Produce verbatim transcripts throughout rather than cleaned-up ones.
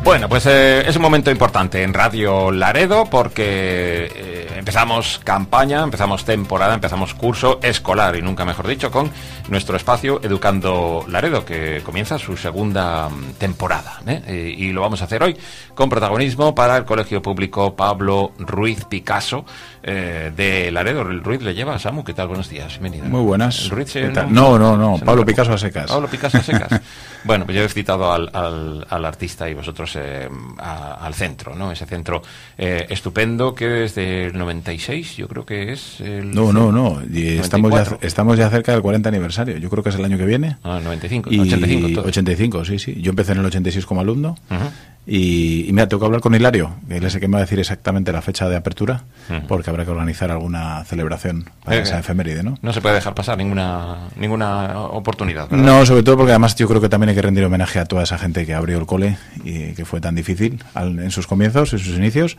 Bueno, pues eh, es un momento importante en Radio Laredo porque eh, empezamos campaña, empezamos temporada, empezamos curso escolar y nunca mejor dicho con nuestro espacio Educando Laredo, que comienza su segunda temporada, ¿eh? Y, y lo vamos a hacer hoy con protagonismo para el Colegio Público Pablo Ruiz Picasso eh, de Laredo. El Ruiz le lleva a Samu. ¿Qué tal? Buenos días, bienvenido. Muy buenas. ¿El Ruiz se, no, no, no, no. Pablo no, Picasso a secas. Pablo Picasso a secas. Bueno, pues yo he citado al, al, al artista y vosotros eh, a, al centro, ¿no? Ese centro eh, estupendo que desde el noventa y seis, yo creo que es el... No, no, no. Y estamos, ya, estamos ya cerca del cuarenta aniversario. Yo creo que es el año que viene. Ah, noventa y cinco, y ochenta y cinco. Entonces. ochenta y cinco, sí, sí. Yo empecé en el ochenta y seis como alumno. Uh-huh. Y, y mira, tengo que hablar con Hilario, que él es el que me va a decir exactamente la fecha de apertura, uh-huh. porque habrá que organizar alguna celebración para eh, esa efeméride, ¿no? No se puede dejar pasar ninguna ninguna oportunidad, ¿verdad? No, sobre todo porque además yo creo que también hay que rendir homenaje a toda esa gente que abrió el cole y que fue tan difícil al, en sus comienzos, en sus inicios.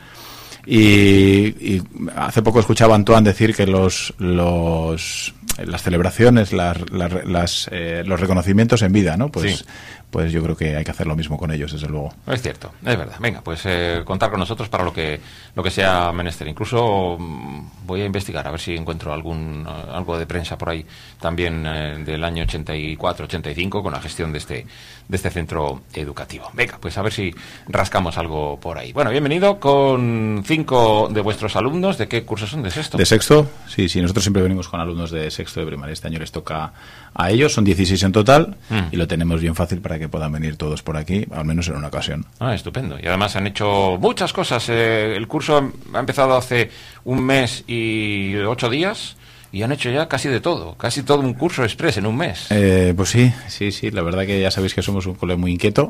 Y, y hace poco escuchaba a Antoine decir que los los las celebraciones, las, las, las eh, los reconocimientos en vida, ¿no? Pues sí. Pues yo creo que hay que hacer lo mismo con ellos, desde luego. Es cierto, es verdad. Venga, pues eh, contar con nosotros para lo que lo que sea menester. Incluso mmm, voy a investigar a ver si encuentro algún uh, algo de prensa por ahí también eh, del año ochenta y cuatro, ochenta y cinco con la gestión de este de este centro educativo. Venga, pues a ver si rascamos algo por ahí. Bueno, bienvenido con cinco de vuestros alumnos. ¿De qué cursos son? ¿De sexto? De sexto, sí, sí. Nosotros siempre venimos con alumnos de sexto de primaria. Este año les toca a ellos, son dieciséis en total, mm. y lo tenemos bien fácil para que puedan venir todos por aquí, al menos en una ocasión. Ah, estupendo. Y además han hecho muchas cosas. Eh, el curso ha empezado hace un mes y ocho días y han hecho ya casi de todo, casi todo un curso express en un mes. Eh, pues sí, sí, sí. La verdad que ya sabéis que somos un cole muy inquieto.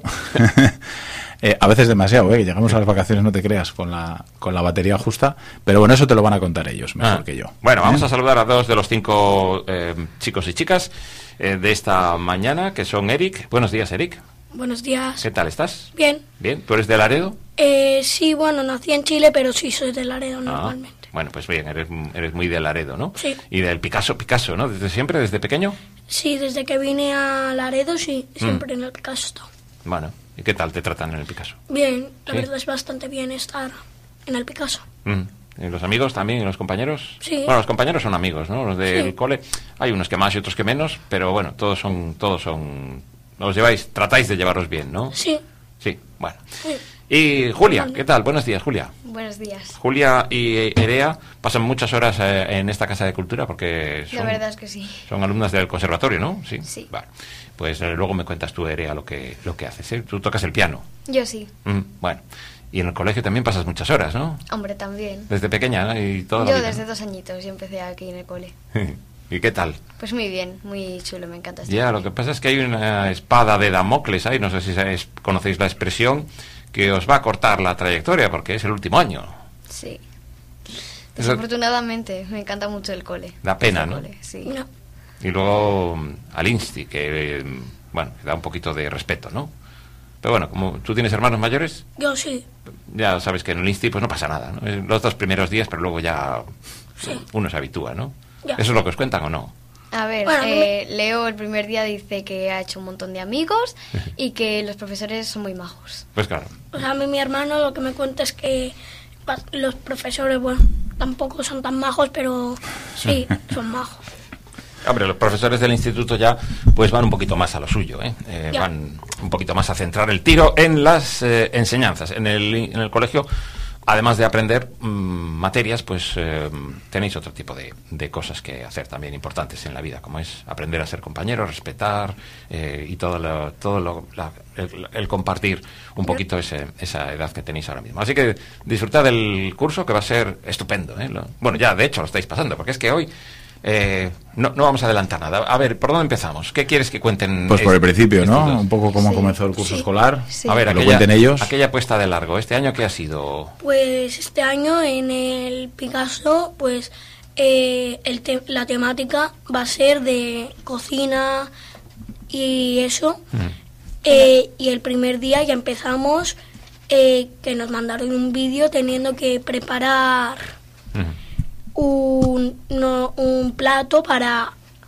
Eh, a veces demasiado, ¿eh? Que llegamos a las vacaciones, no te creas, con la con la batería justa, pero bueno, eso te lo van a contar ellos mejor ah, que yo. Bueno, ¿eh? Vamos a saludar a dos de los cinco eh, chicos y chicas eh, de esta mañana, que son Eric. Buenos días, Eric. Buenos días. ¿Qué tal estás? Bien. Bien. ¿Tú eres de Laredo? Eh, sí, bueno, nací en Chile, pero sí soy de Laredo ah, normalmente. Bueno, pues bien, eres, eres muy de Laredo, ¿no? Sí. Y del Picasso, Picasso, ¿no? ¿Desde siempre, desde pequeño? Sí, desde que vine a Laredo, sí, siempre mm. en el Picasso estoy. Bueno. ¿Y qué tal te tratan en el Picasso? Bien, la ¿Sí? verdad es bastante bien estar en el Picasso. Mm. ¿Y los amigos también? ¿Y los compañeros? Sí. Bueno, los compañeros son amigos, ¿no? Los del sí. cole. Hay unos que más y otros que menos, pero bueno, todos son... todos son los lleváis, tratáis de llevarlos bien, ¿no? Sí. Sí, bueno. Sí. Y Julia, ¿qué tal? Buenos días, Julia. Buenos días. Julia y Erea pasan muchas horas eh, en esta Casa de Cultura porque son... La verdad es que sí. Son alumnas del conservatorio, ¿no? Sí. Sí. Vale. Pues eh, luego me cuentas tú, Erea, lo que lo que haces, ¿eh? Tú tocas el piano. Yo sí. Mm, bueno. Y en el colegio también pasas muchas horas, ¿no? Hombre, también. Desde pequeña, ¿no? Y toda Yo la vida, desde ¿no? dos añitos, yo empecé aquí en el cole. ¿Y qué tal? Pues muy bien, muy chulo, me encanta estar Ya, aquí. lo que pasa es que hay una espada de Damocles ahí, no sé si sabéis, conocéis la expresión, que os va a cortar la trayectoria porque es el último año. Sí. Desafortunadamente, me encanta mucho el cole. Da pena, ¿no? Cole, sí. No. Y luego al Insti, que, eh, bueno, da un poquito de respeto, ¿no? Pero bueno, como tú tienes hermanos mayores... Yo sí. Ya sabes que en el Insti pues no pasa nada, ¿no? Los dos primeros días, pero luego ya sí. uno se habitúa, ¿no? Ya. ¿Eso es lo que os cuentan o no? A ver, bueno, eh, Leo el primer día dice que ha hecho un montón de amigos y que los profesores son muy majos. Pues claro. O sea, a mí mi hermano lo que me cuenta es que los profesores, bueno, tampoco son tan majos, pero sí, son majos. Hombre, los profesores del instituto ya pues van un poquito más a lo suyo, ¿eh? Eh, van un poquito más a centrar el tiro en las eh, enseñanzas. En el, en el colegio, además de aprender mmm, materias, pues eh, tenéis otro tipo de, de cosas que hacer también importantes en la vida, como es aprender a ser compañeros, respetar eh, y todo lo, todo lo, la, el, el compartir un poquito ese, esa edad que tenéis ahora mismo. Así que disfrutad del curso, que va a ser estupendo, ¿eh? Lo, bueno, ya de hecho lo estáis pasando, porque es que hoy... Eh, no, no vamos a adelantar nada. A ver, ¿por dónde empezamos? ¿Qué quieres que cuenten? Pues por el principio, ¿no? Dos? Un poco cómo sí. comenzó el curso sí. escolar. Sí. A ver, que aquella, lo cuenten ellos. Aquella puesta de largo. ¿Este año qué ha sido? Pues este año en el Picasso, pues eh, el te la temática va a ser de cocina y eso. Mm. Eh, y el primer día ya empezamos eh, que nos mandaron un vídeo teniendo que preparar... Mm. Un, no, un plato para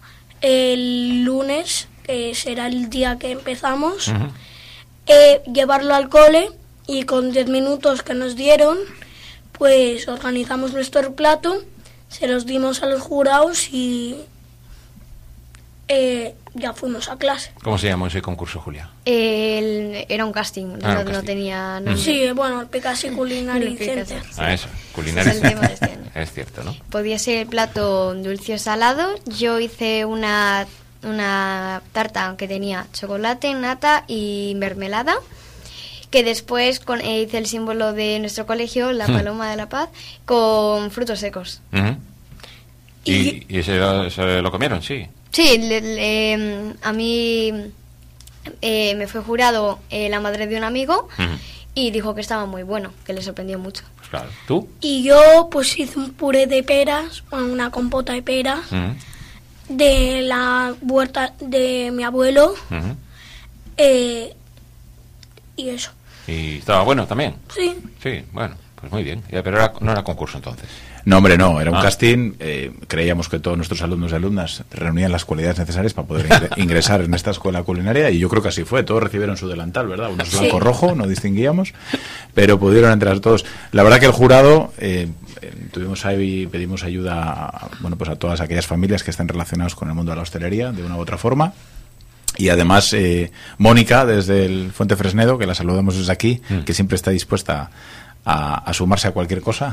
el lunes, que será el día que empezamos, uh-huh. eh, llevarlo al cole y con diez minutos que nos dieron, pues organizamos nuestro plato, se los dimos a los jurados y eh, ya fuimos a clase. ¿Cómo se llamó ese concurso, Julia? El, era un casting, Ah, no, un no casting. tenía nombre. Sí, bueno, el Picasso Culinary El Picasso. Center. Ah, eso, culinaria. Es el tema de este año. Es cierto, ¿no? Podía ser el plato dulce o salado. Yo hice una, una tarta que tenía chocolate, nata y mermelada, que después con, eh, hice el símbolo de nuestro colegio, la Hmm. paloma de la paz, con frutos secos. Ujú. Y- ¿Y, y ese, lo- ese lo comieron? Sí. Sí, le- le- a mí eh, me fue jurado eh, la madre de un amigo Ujú. y dijo que estaba muy bueno, que le sorprendió mucho. Pues claro. ¿Tú? Y yo pues hice un puré de peras, bueno, una compota de peras, Ujú. de la huerta de mi abuelo, Ujú. eh, y eso. ¿Y estaba bueno también? Sí, Sí, bueno, pues muy bien. Ya, pero era- no era concurso entonces. No, hombre, no, era un Ah. casting. eh, creíamos que todos nuestros alumnos y alumnas reunían las cualidades necesarias para poder ingre- ingresar en esta escuela culinaria y yo creo que así fue. Todos recibieron su delantal, ¿verdad? Unos Sí. blanco-rojo, no distinguíamos, pero pudieron entrar todos. La verdad que el jurado, eh, eh, tuvimos ahí, pedimos ayuda a, bueno, pues a todas aquellas familias que estén relacionadas con el mundo de la hostelería, de una u otra forma. Y además, eh, Mónica, desde el Fuente Fresnedo, que la saludamos desde aquí, Mm. que siempre está dispuesta a, a sumarse a cualquier cosa,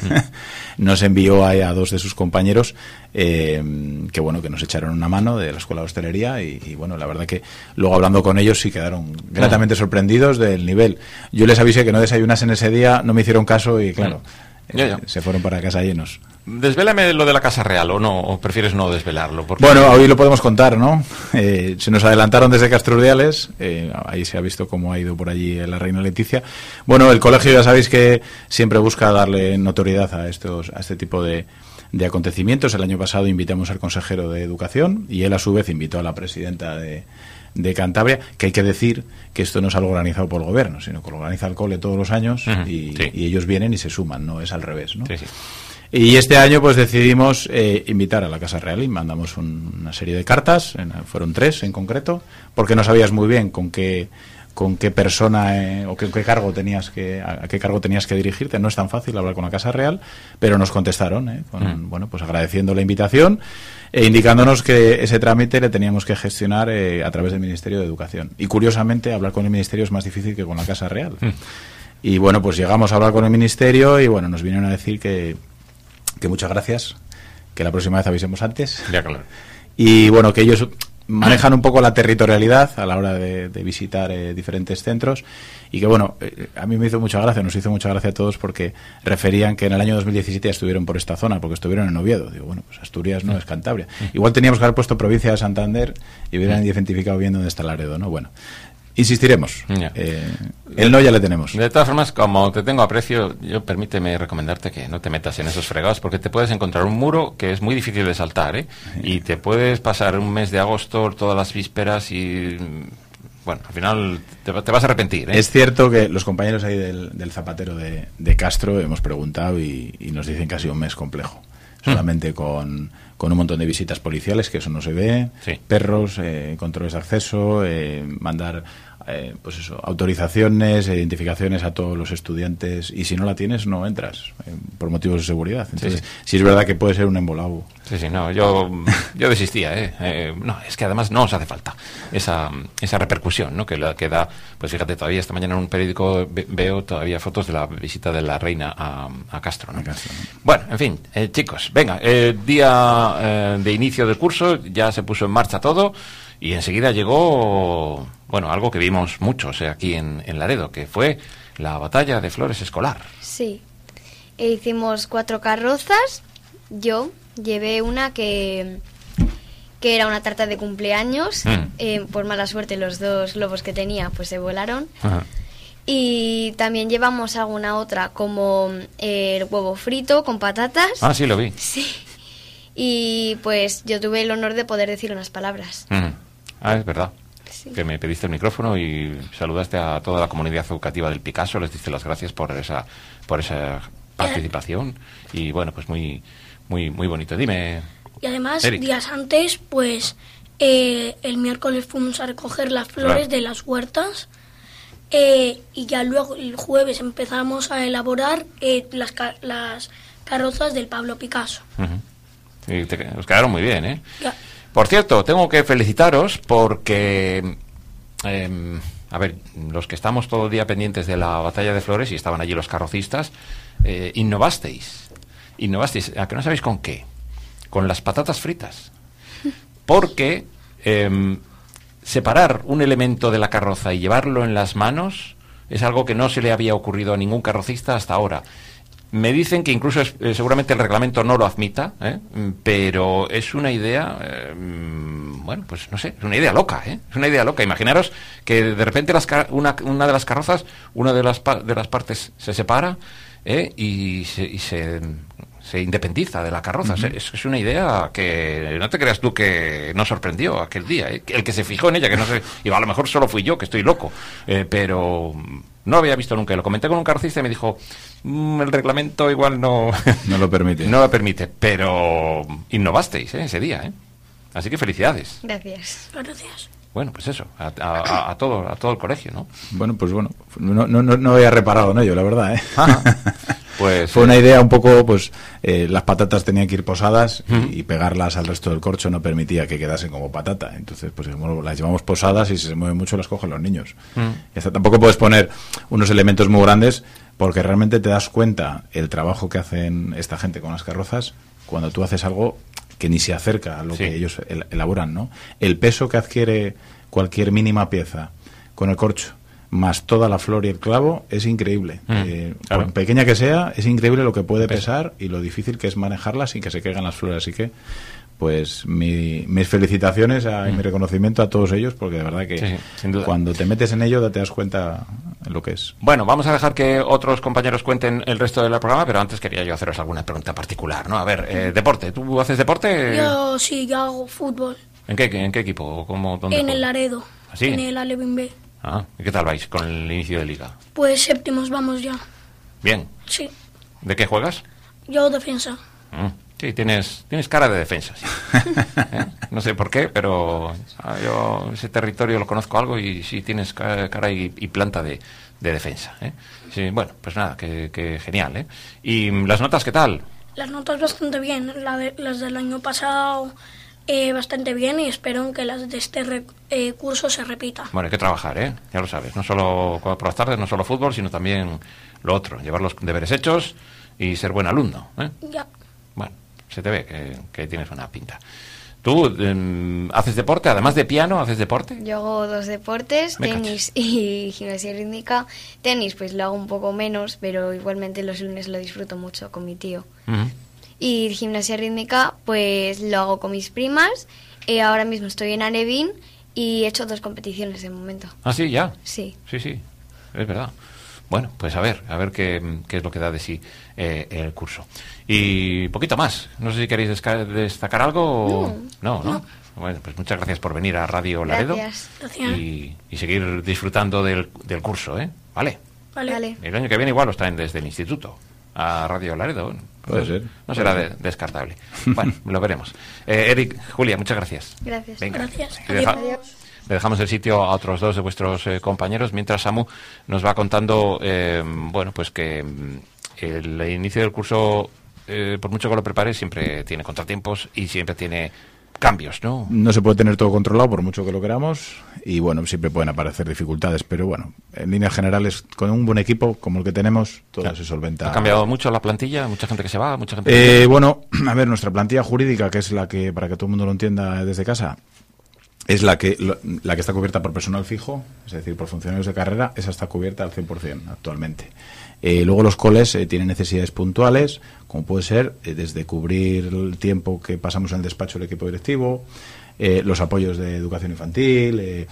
nos envió ahí a dos de sus compañeros eh, que bueno que nos echaron una mano de la Escuela de Hostelería y, y, bueno, la verdad que luego hablando con ellos sí quedaron gratamente sorprendidos del nivel. Yo les avisé que no desayunasen ese día, no me hicieron caso y claro, Mm. Ya, ya. eh, se fueron para casa llenos. Desvélame lo de la Casa Real, ¿o no? ¿O prefieres no desvelarlo? Porque... Bueno, hoy lo podemos contar, ¿no? Eh, se nos adelantaron desde Castro Urdiales, eh, ahí se ha visto cómo ha ido por allí la reina Leticia. Bueno, el colegio ya sabéis que siempre busca darle notoriedad a estos, a este tipo de, de acontecimientos. El año pasado invitamos al consejero de Educación y él a su vez invitó a la presidenta de, de Cantabria, que hay que decir que esto no es algo organizado por el gobierno, sino que lo organiza el cole todos los años Ujú, y, sí. y ellos vienen y se suman, no es al revés, ¿no? Sí, sí. Y este año pues decidimos eh, invitar a la Casa Real y mandamos un- una serie de cartas, en- fueron tres en concreto, porque no sabías muy bien con qué con qué persona eh, o qué, qué cargo tenías que a, a qué cargo tenías que dirigirte. No es tan fácil hablar con la Casa Real, pero nos contestaron, eh, con, Mm. bueno, pues agradeciendo la invitación e indicándonos que ese trámite le teníamos que gestionar eh, a través del Ministerio de Educación. Y curiosamente hablar con el Ministerio es más difícil que con la Casa Real. Mm. Y bueno, pues llegamos a hablar con el Ministerio y bueno, nos vinieron a decir que que muchas gracias, que la próxima vez avisemos antes. Ya, claro. Y bueno, que ellos manejan un poco la territorialidad a la hora de, de visitar eh, diferentes centros y que bueno, eh, a mí me hizo mucha gracia, nos hizo mucha gracia a todos porque referían que en el año dos mil diecisiete ya estuvieron por esta zona, porque estuvieron en Oviedo. Digo, bueno, pues Asturias no es Cantabria. Igual teníamos que haber puesto provincia de Santander y hubieran identificado bien dónde está Laredo, ¿no? Bueno, insistiremos. Ya. Eh, el no ya le tenemos. De todas formas, como te tengo aprecio, yo permíteme recomendarte que no te metas en esos fregados porque te puedes encontrar un muro que es muy difícil de saltar, ¿eh? Y te puedes pasar un mes de agosto todas las vísperas y... Bueno, al final te, va- te vas a arrepentir, ¿eh? Es cierto que los compañeros ahí del, del Zapatero de, de Castro hemos preguntado y, y nos dicen que ha sido un mes complejo. Solamente con, con un montón de visitas policiales, que eso no se ve, Sí. perros, eh, controles de acceso, eh, mandar eh, pues eso, autorizaciones, e identificaciones a todos los estudiantes y si no la tienes no entras eh, por motivos de seguridad. Entonces, Sí, sí es verdad que puede ser un embolado. Sí, sí, no, yo, yo desistía, ¿eh? Eh, No, es que además no os hace falta esa, esa repercusión, ¿no? Que, la, que da, pues fíjate, todavía esta mañana en un periódico ve- veo todavía fotos de la visita de la reina a, a Castro, ¿no? A Castro, ¿no? Bueno, en fin, eh, chicos, venga, eh, día eh, de inicio del curso, ya se puso en marcha todo y enseguida llegó, bueno, algo que vimos muchos eh, aquí en, en Laredo, que fue la batalla de flores escolar. Sí. E hicimos cuatro carrozas. Yo llevé una que, que era una tarta de cumpleaños. Mm. Eh, por mala suerte los dos globos que tenía pues se volaron. Ajá. Y también llevamos alguna otra como eh, el huevo frito con patatas. Ah, sí, lo vi. Sí. Y pues yo tuve el honor de poder decir unas palabras. Mm. Ah, es verdad. Sí. Que me pediste el micrófono y saludaste a toda la comunidad educativa del Picasso, les diste las gracias por esa por esa participación y bueno, pues muy muy muy bonito. Dime. Y además, Eric. días antes, pues eh, el miércoles fuimos a recoger las flores Claro. de las huertas eh, y ya luego el jueves empezamos a elaborar eh, las, ca las carrozas del Pablo Picasso. Uh-huh. Y te, os quedaron muy bien, ¿eh? Ya. Por cierto, tengo que felicitaros porque, eh, a ver, los que estamos todo el día pendientes de la batalla de Flores y estaban allí los carrocistas, eh, innovasteis. Innovasteis, ¿a que no sabéis con qué? Con las patatas fritas. Porque eh, separar un elemento de la carroza y llevarlo en las manos es algo que no se le había ocurrido a ningún carrocista hasta ahora. Me dicen que incluso es, eh, seguramente el reglamento no lo admita, ¿eh? Pero es una idea, eh, bueno, pues no sé, es una idea loca, ¿eh? Es una idea loca. Imaginaros que de repente las una, una de las carrozas, una de las, de las partes se separa, ¿eh? y, se, y se, se independiza de la carroza. Uh-huh. es, es una idea que no te creas tú que no sorprendió aquel día, ¿eh? El que se fijó en ella, que no sé, y a lo mejor solo fui yo, que estoy loco, eh, pero no lo había visto nunca. Lo comenté con un carrocista y me dijo, mmm, el reglamento igual no no lo permite. No lo permite, pero innovasteis, ¿eh? Ese día, ¿eh? Así que felicidades. Gracias. Gracias. Bueno, pues eso, a, a, a todo a todo el colegio, ¿no? Bueno, pues bueno, no, no, no había reparado en ello, la verdad, ¿eh? Ajá. Pues fue eh, una idea un poco, pues eh, las patatas tenían que ir posadas uh-huh. y, y pegarlas al resto del corcho no permitía que quedasen como patata. Entonces, pues bueno, las llevamos posadas y si se mueven mucho las cogen los niños. Uh-huh. Y hasta tampoco puedes poner unos elementos muy grandes porque realmente te das cuenta el trabajo que hacen esta gente con las carrozas cuando tú haces algo que ni se acerca a lo sí. que ellos el, elaboran, ¿no? El peso que adquiere cualquier mínima pieza con el corcho más toda la flor y el clavo es increíble. Mm, eh, claro. Por pequeña que sea, es increíble lo que puede pesar y lo difícil que es manejarla sin que se caigan las flores. Así que, pues, mi, mis felicitaciones a, mm. y mi reconocimiento a todos ellos, porque de verdad que sí, sin duda. Cuando te metes en ello te das cuenta lo que es. Bueno, vamos a dejar que otros compañeros cuenten el resto del programa, pero antes quería yo haceros alguna pregunta particular, ¿no? A ver, eh, deporte. ¿Tú haces deporte? Yo sí, yo hago fútbol. ¿En qué, en qué equipo? ¿Cómo, dónde en juegas? el Laredo. ¿Ah, sí? En el Alevín B. Ah, ¿y qué tal vais con el inicio de liga? Pues séptimos vamos ya. Bien. Sí. ¿De qué juegas? Yo defensa. Mm, sí, tienes tienes cara de defensa, sí. ¿Eh? No sé por qué, pero ah, yo ese territorio lo conozco algo y sí tienes cara, cara y, y planta de, de defensa, ¿eh? Sí, bueno, pues nada, que, que genial, ¿eh? ¿Y las notas qué tal? Las notas bastante bien. La de, las del año pasado... Eh, bastante bien y espero que las de este re, eh, curso se repitan. Bueno, hay que trabajar, ¿eh? Ya lo sabes, no solo por las tardes, no solo fútbol, sino también lo otro, llevar los deberes hechos y ser buen alumno, ¿eh? Ya. Bueno, se te ve que, que tienes buena pinta. ¿Tú eh, haces deporte? Además de piano, ¿haces deporte? Yo hago dos deportes, Me tenis cachas. y gimnasia rítmica. Tenis pues lo hago un poco menos, pero igualmente los lunes lo disfruto mucho con mi tío. Uh-huh. Y gimnasia rítmica, pues lo hago con mis primas. Eh, ahora mismo estoy en Alevín y he hecho dos competiciones de momento. ¿Ah, sí? ¿Ya? Sí. Sí, sí, es verdad. Bueno, pues a ver, a ver qué, qué es lo que da de sí eh, el curso. Y poquito más. No sé si queréis desca- destacar algo o... No, no, no. Bueno, pues muchas gracias por venir a Radio Laredo. Gracias. Gracias. Y, y seguir disfrutando del, del curso, ¿eh? Vale. Vale. Vale. El año que viene igual os traen desde el instituto a Radio Laredo. Puede ser. No será de- descartable. Bueno, lo veremos. Eh, Eric, Julia, muchas gracias. Gracias. Venga. Gracias. Le deja- Adiós. le dejamos el sitio a otros dos de vuestros eh, compañeros, mientras Samu nos va contando, eh, bueno, pues que mm, el inicio del curso, eh, por mucho que lo prepare, siempre tiene contratiempos y siempre tiene cambios, ¿no? No se puede tener todo controlado por mucho que lo queramos y bueno, siempre pueden aparecer dificultades, pero bueno, en líneas generales, con un buen equipo como el que tenemos, todo Claro. se solventa. ¿Ha cambiado mucho la plantilla? ¿Mucha gente que se va? ¿Mucha gente que Eh, bueno, a ver, nuestra plantilla jurídica, que es la que, para que todo el mundo lo entienda desde casa, es la que lo- la que está cubierta por personal fijo, es decir, por funcionarios de carrera, esa está cubierta al cien por ciento actualmente. Eh, luego los coles eh, tienen necesidades puntuales, como puede ser eh, desde cubrir el tiempo que pasamos en el despacho del equipo directivo, eh, los apoyos de educación infantil, eh,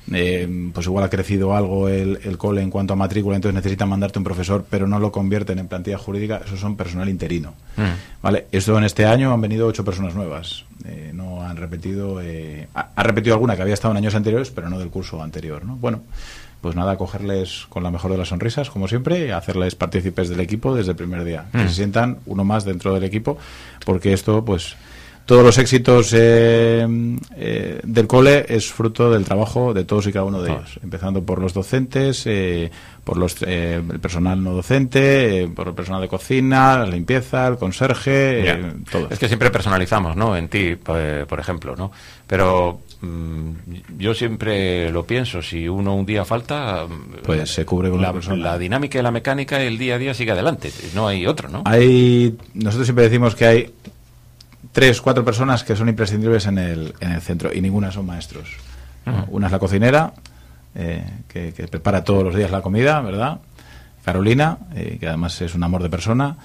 eh, pues igual ha crecido algo el, el cole en cuanto a matrícula, entonces necesitan mandarte un profesor, pero no lo convierten en plantilla jurídica, esos son personal interino. Mm. Vale, esto en este año han venido ocho personas nuevas, eh, no han repetido, eh, ha, ha repetido alguna que había estado en años anteriores, pero no del curso anterior, ¿no? Bueno, pues nada, cogerles con la mejor de las sonrisas, como siempre, y hacerles partícipes del equipo desde el primer día, Mm. que se sientan uno más dentro del equipo, porque esto, pues, todos los éxitos eh, eh, del cole es fruto del trabajo de todos y cada uno de todos. ellos, empezando por los docentes, eh, por los eh, el personal no docente, eh, por el personal de cocina, la limpieza, el conserje, eh, todo. Es que siempre personalizamos, ¿no? En ti, por, por ejemplo, ¿no? Pero mmm, yo siempre lo pienso, si uno un día falta, pues se cubre con la, la persona. La dinámica y la mecánica, el día a día sigue adelante, no hay otro, ¿no? Hay, nosotros siempre decimos que hay tres, cuatro personas que son imprescindibles en el, en el centro y ninguna son maestros. ¿no? Uh-huh. Una es la cocinera, eh, que, que prepara todos los días la comida, ¿verdad? Carolina, eh, que además es un amor de persona.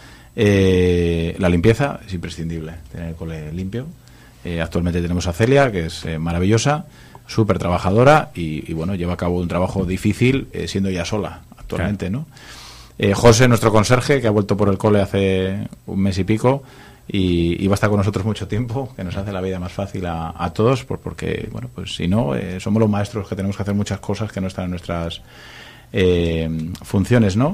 Eh, la limpieza es imprescindible, tener el cole limpio. Eh, actualmente tenemos a Celia, que es eh, maravillosa, súper trabajadora y, y, bueno, lleva a cabo un trabajo difícil eh, siendo ella sola actualmente, claro. ¿no? Eh, José, nuestro conserje, que ha vuelto por el cole hace un mes y pico, Y, y va a estar con nosotros mucho tiempo, que nos hace la vida más fácil a, a todos, por, porque, bueno, pues si no, eh, somos los maestros que tenemos que hacer muchas cosas que no están en nuestras eh, funciones, ¿no?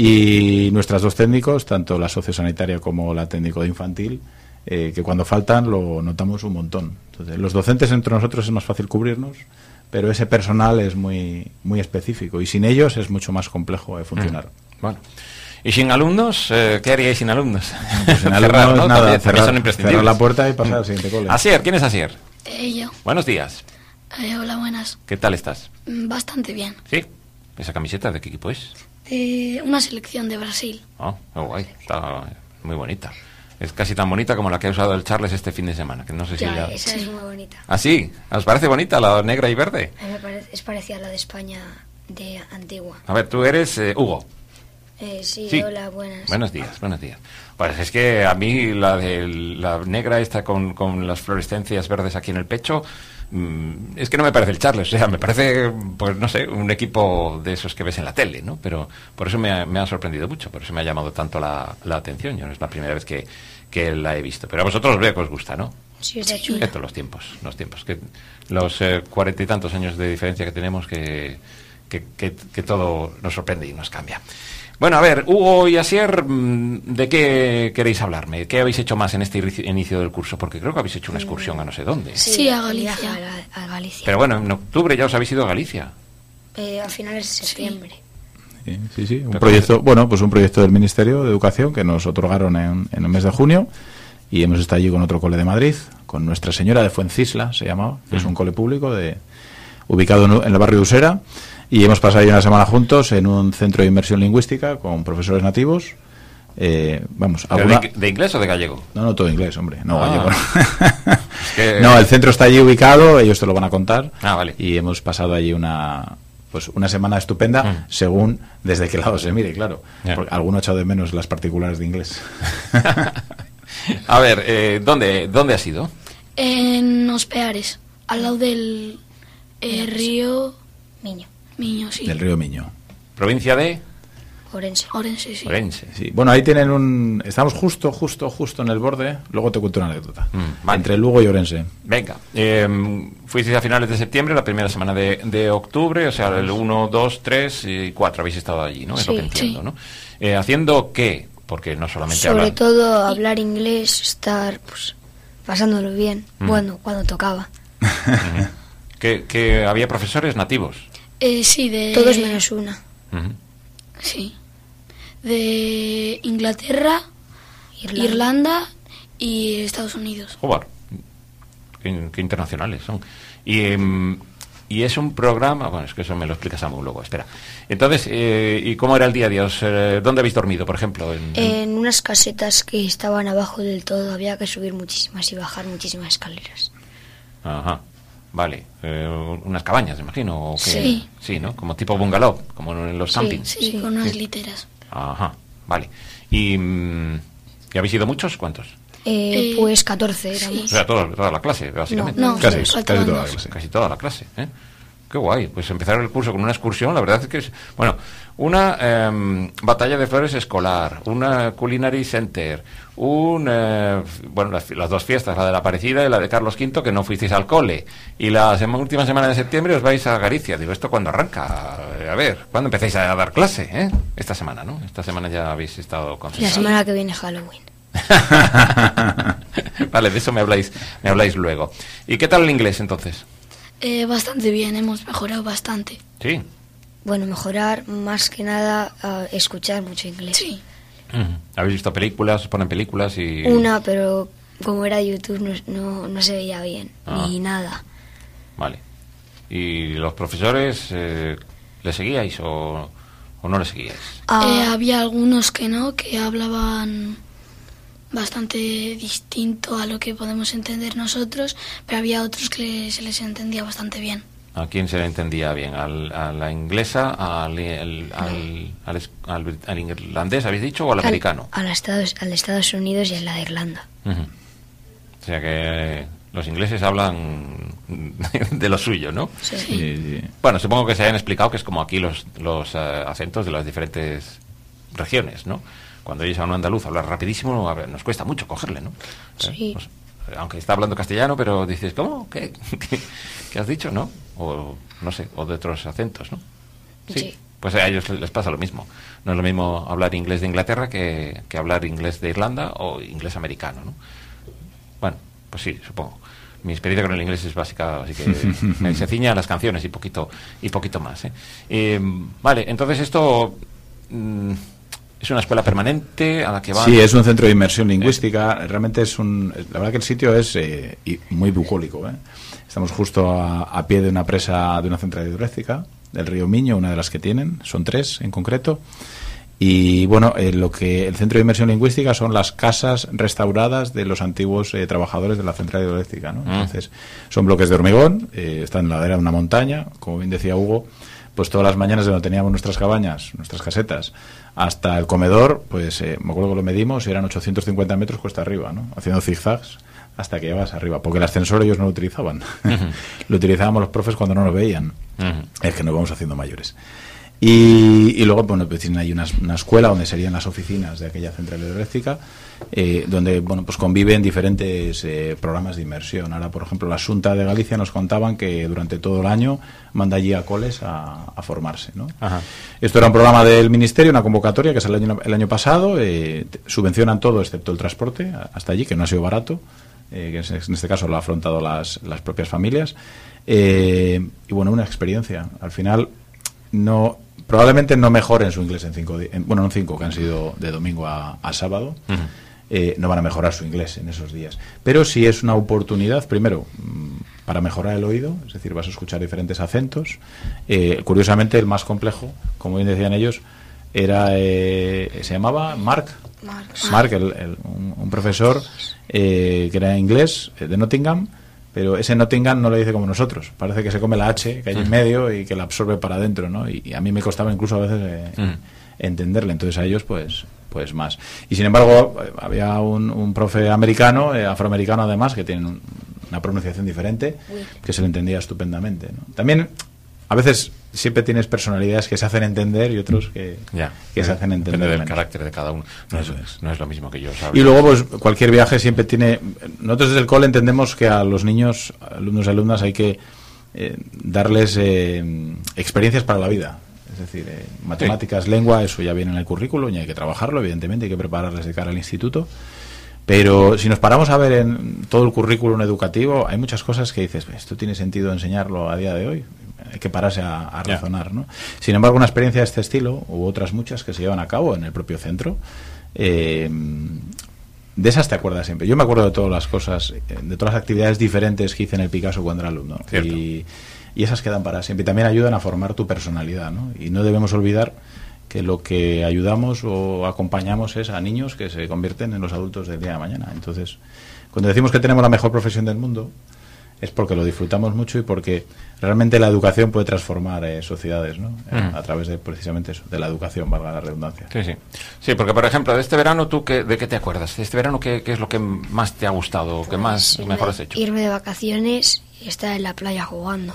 Y nuestras dos técnicos, tanto la sociosanitaria como la técnico de infantil, eh, que cuando faltan lo notamos un montón. Entonces, los docentes entre nosotros es más fácil cubrirnos, pero ese personal es muy, muy específico y sin ellos es mucho más complejo de funcionar. Mm. Bueno. ¿Y sin alumnos? Eh, ¿Qué haríais sin alumnos? Pues sin alumnos, cerrar, ¿no? nada, también, cerrar, también son imprescindibles. Cerrar la puerta y pasar al siguiente cole. Asier, ¿quién es Asier? Eh, yo. Buenos días. Eh, hola, buenas. ¿Qué tal estás? Bastante bien. ¿Sí? ¿Esa camiseta de qué equipo es? De una selección de Brasil. Oh, oh, guay. Está muy bonita. Es casi tan bonita como la que ha usado el Charles este fin de semana, que no sé si ya, la... esa es muy bonita. ¿Ah, sí? ¿Os parece bonita la negra y verde? A mí me parece, es parecida a la de España de antigua. A ver, tú eres eh, Hugo. Eh, sí, sí, hola, buenas. Buenos días, buenos días. Pues es que a mí la de la negra esta con, con las fluorescencias verdes aquí en el pecho, mmm, es que no me parece el Charles, o sea, me parece, pues no sé, un equipo de esos que ves en la tele, ¿no? Pero por eso me ha, me ha sorprendido mucho, por eso me ha llamado tanto la, la atención. Yo no es la primera vez que, que la he visto, pero a vosotros veo que os gusta, ¿no? Sí, está chula. Estos los tiempos, los tiempos, que los eh, cuarenta y tantos años de diferencia que tenemos, que, que, que, que todo nos sorprende y nos cambia. Bueno, a ver, Hugo y Asier, ¿de qué queréis hablarme? ¿Qué habéis hecho más en este inicio del curso? Porque creo que habéis hecho una excursión a no sé dónde. Sí, sí a Galicia. A, a Galicia. Pero bueno, en octubre ya os habéis ido a Galicia. Eh, a finales de septiembre. Sí, sí, sí. Un proyecto, bueno, pues un proyecto del Ministerio de Educación que nos otorgaron en, en el mes de junio y hemos estado allí con otro cole de Madrid, con Nuestra Señora de Fuencisla, se llamaba, que uh-huh. es un cole público de ubicado en, en el barrio de Usera. Y hemos pasado ya una semana juntos en un centro de inmersión lingüística con profesores nativos. Eh, vamos, alguna... ¿De, ¿De inglés o de gallego? No, no, todo inglés, hombre. No, ah, gallego. Es que... No, el centro está allí ubicado, ellos te lo van a contar. Ah, vale. Y hemos pasado allí una pues una semana estupenda, mm. según desde qué lado se mire, claro. Yeah. Porque alguno ha echado de menos las particulares de inglés. A ver, eh, ¿dónde, ¿dónde has ido? En Os Peares, al lado del eh, río... Miño. Miño, sí. Del río Miño. ¿Provincia de...? Orense. Orense, sí. Orense. Sí. Bueno, ahí tienen un... Estamos justo, justo, justo en el borde. Luego te cuento una anécdota. Mm, vale. Entre Lugo y Orense. Venga. Eh, fuisteis a finales de septiembre, la primera semana de, de octubre, o sea, el uno, dos, tres y cuatro habéis estado allí, ¿no? Es sí, lo que entiendo, sí. ¿no? Eh, ¿Haciendo qué? Porque no solamente Sobre hablar... todo hablar inglés, estar, pues, pasándolo bien. Mm. Bueno, cuando tocaba. Uh-huh. ¿Que, que había profesores nativos? Eh, sí, de... Todos menos una. Uh-huh. Sí. De Inglaterra, Irlanda, Irlanda y Estados Unidos. Joder, qué, qué internacionales son. Y, um, y es un programa... Bueno, es que eso me lo explicas a mí luego, espera. Entonces, eh, ¿y cómo era el día a día? Eh, ¿Dónde habéis dormido, por ejemplo? En, en... en unas casetas que estaban abajo del todo. Había que subir muchísimas y bajar muchísimas escaleras. Ajá. Vale, eh, unas cabañas, imagino. ¿O qué? Sí. Sí, ¿no? Como tipo bungalow, como en los sí, campings. Sí, sí, con unas sí. literas. Ajá, vale. ¿Y, ¿y habéis ido muchos? ¿Cuántos? Eh, pues catorce éramos. Sí. O sea, toda, toda la clase, básicamente. No, no casi, casi, casi toda la clase. Casi toda la clase, ¿eh? Qué guay, pues empezar el curso con una excursión, la verdad es que es... Bueno, una eh, batalla de flores escolar, una culinary center, un... Eh, bueno, las, las dos fiestas, la de la Aparecida y la de Carlos quinto, que no fuisteis al cole. Y la sema, última semana de septiembre os vais a Galicia. Digo, ¿esto cuándo arranca? A ver, ¿cuándo empezáis a dar clase? ¿Eh? Esta semana, ¿no? Esta semana ya habéis estado concentrados. La semana que viene Halloween. Vale, de eso me habláis, me habláis luego. ¿Y qué tal el inglés entonces? Eh, bastante bien, hemos mejorado bastante. Sí. Bueno, mejorar más que nada uh, escuchar mucho inglés. Sí. Uh-huh. ¿Habéis visto películas? ¿Os ponen películas? y Una, pero como era YouTube no, no, no se veía bien, ah. ni nada. Vale. ¿Y los profesores eh, le seguíais o, o no le seguíais? Ah. Eh, había algunos que no, que hablaban bastante distinto a lo que podemos entender nosotros, pero había otros que se les entendía bastante bien. ¿A quién se le entendía bien? ¿Al, ¿A la inglesa, al, al, al, al, al, al irlandés, habéis dicho, o al, al americano? Al Estados, al Estados Unidos y a la de Irlanda. Uh-huh. O sea que los ingleses hablan de lo suyo, ¿no? Sí. Sí, sí. Bueno, supongo que se hayan explicado que es como aquí los, los uh, acentos de las diferentes regiones, ¿no? Cuando oyes a un andaluz hablar rapidísimo, a ver, nos cuesta mucho cogerle, ¿no? Sí. Pues, aunque está hablando castellano, pero dices, ¿cómo? ¿Qué, qué, qué has dicho, no? O, no sé, o de otros acentos, ¿no? Sí. Sí. Pues a ellos les pasa lo mismo. No es lo mismo hablar inglés de Inglaterra que, que hablar inglés de Irlanda o inglés americano, ¿no? Bueno, pues sí, supongo. Mi experiencia con el inglés es básica, así que se ciña a las canciones y poquito y poquito más, ¿eh? Eh, vale, entonces esto... Mmm, ¿es una escuela permanente a la que van? Sí, es un centro de inmersión lingüística. Realmente es un... La verdad que el sitio es eh, muy bucólico, ¿eh? Estamos justo a, a pie de una presa, de una central hidroeléctrica del río Miño, una de las que tienen. Son tres en concreto. Y bueno, eh, lo que el centro de inmersión lingüística son las casas restauradas de los antiguos eh, trabajadores de la central hidroeléctrica, ¿no? Mm. Entonces, son bloques de hormigón, eh, están en la ladera de una montaña, como bien decía Hugo. Pues todas las mañanas de donde teníamos nuestras cabañas, nuestras casetas, hasta el comedor, pues eh, me acuerdo que lo medimos y eran ochocientos cincuenta metros cuesta arriba, ¿no? Haciendo zigzags hasta que llegas arriba, porque el ascensor ellos no lo utilizaban. Uh-huh. Lo utilizábamos los profes cuando no nos veían. Uh-huh. Es que nos vamos haciendo mayores. Y, y luego, bueno, pues tienen ahí una, una escuela donde serían las oficinas de aquella central hidroeléctrica, eh, donde, bueno, pues conviven diferentes eh, programas de inmersión. Ahora, por ejemplo, la Xunta de Galicia nos contaban que durante todo el año manda allí a coles a, a formarse, ¿no? Ajá. Esto era un programa del Ministerio, una convocatoria que es el año, el año pasado, eh, subvencionan todo excepto el transporte hasta allí, que no ha sido barato, eh, que en este caso lo han afrontado las, las propias familias. Eh, y bueno, una experiencia. Al final, no... Probablemente no mejoren su inglés en cinco días, bueno, en cinco que han sido de domingo a, a sábado, uh-huh. eh, no van a mejorar su inglés en esos días. Pero sí es una oportunidad, primero, para mejorar el oído, es decir, vas a escuchar diferentes acentos. Eh, curiosamente, el más complejo, como bien decían ellos, era eh, se llamaba Mark, Mark, Mark el, el, un, un profesor eh, que era inglés, de Nottingham. Pero ese Nottingham no lo dice como nosotros. Parece que se come la H que hay en medio y que la absorbe para adentro, ¿no? Y, y a mí me costaba incluso a veces eh, uh-huh. entenderle. Entonces a ellos, pues pues más. Y sin embargo, había un, un profe americano, eh, afroamericano además, que tiene un, una pronunciación diferente, que se le entendía estupendamente, ¿no? También, a veces, siempre tienes personalidades que se hacen entender y otros que, ya, que se hacen entender. Depende del menos. Carácter de cada uno. No es, es. no es lo mismo que yo, ¿sabes? Y luego, pues, cualquier viaje siempre tiene... Nosotros desde el cole entendemos que a los niños, alumnos y alumnas, hay que eh, darles eh, experiencias para la vida. Es decir, eh, matemáticas, sí. Lengua, eso ya viene en el currículum y hay que trabajarlo, evidentemente, hay que prepararles de cara al instituto. Pero si nos paramos a ver en todo el currículum educativo, hay muchas cosas que dices, esto tiene sentido enseñarlo a día de hoy. Hay que pararse a, a razonar, yeah. ¿no? Sin embargo, una experiencia de este estilo, u otras muchas que se llevan a cabo en el propio centro, eh, de esas te acuerdas siempre. Yo me acuerdo de todas las cosas, de todas las actividades diferentes que hice en el Picasso cuando era alumno. Y, y esas quedan para siempre. Y también ayudan a formar tu personalidad, ¿no? Y no debemos olvidar que lo que ayudamos o acompañamos es a niños que se convierten en los adultos del día de mañana. Entonces, cuando decimos que tenemos la mejor profesión del mundo, es porque lo disfrutamos mucho y porque realmente la educación puede transformar eh, sociedades, ¿no? Mm. A través de precisamente eso, de la educación, valga la redundancia. Sí, sí. Sí, porque por ejemplo, de este verano, ¿tú qué, de qué te acuerdas? ¿De este verano qué, qué es lo que más te ha gustado, pues, qué más irme, mejor has hecho? Irme de vacaciones y estar en la playa jugando.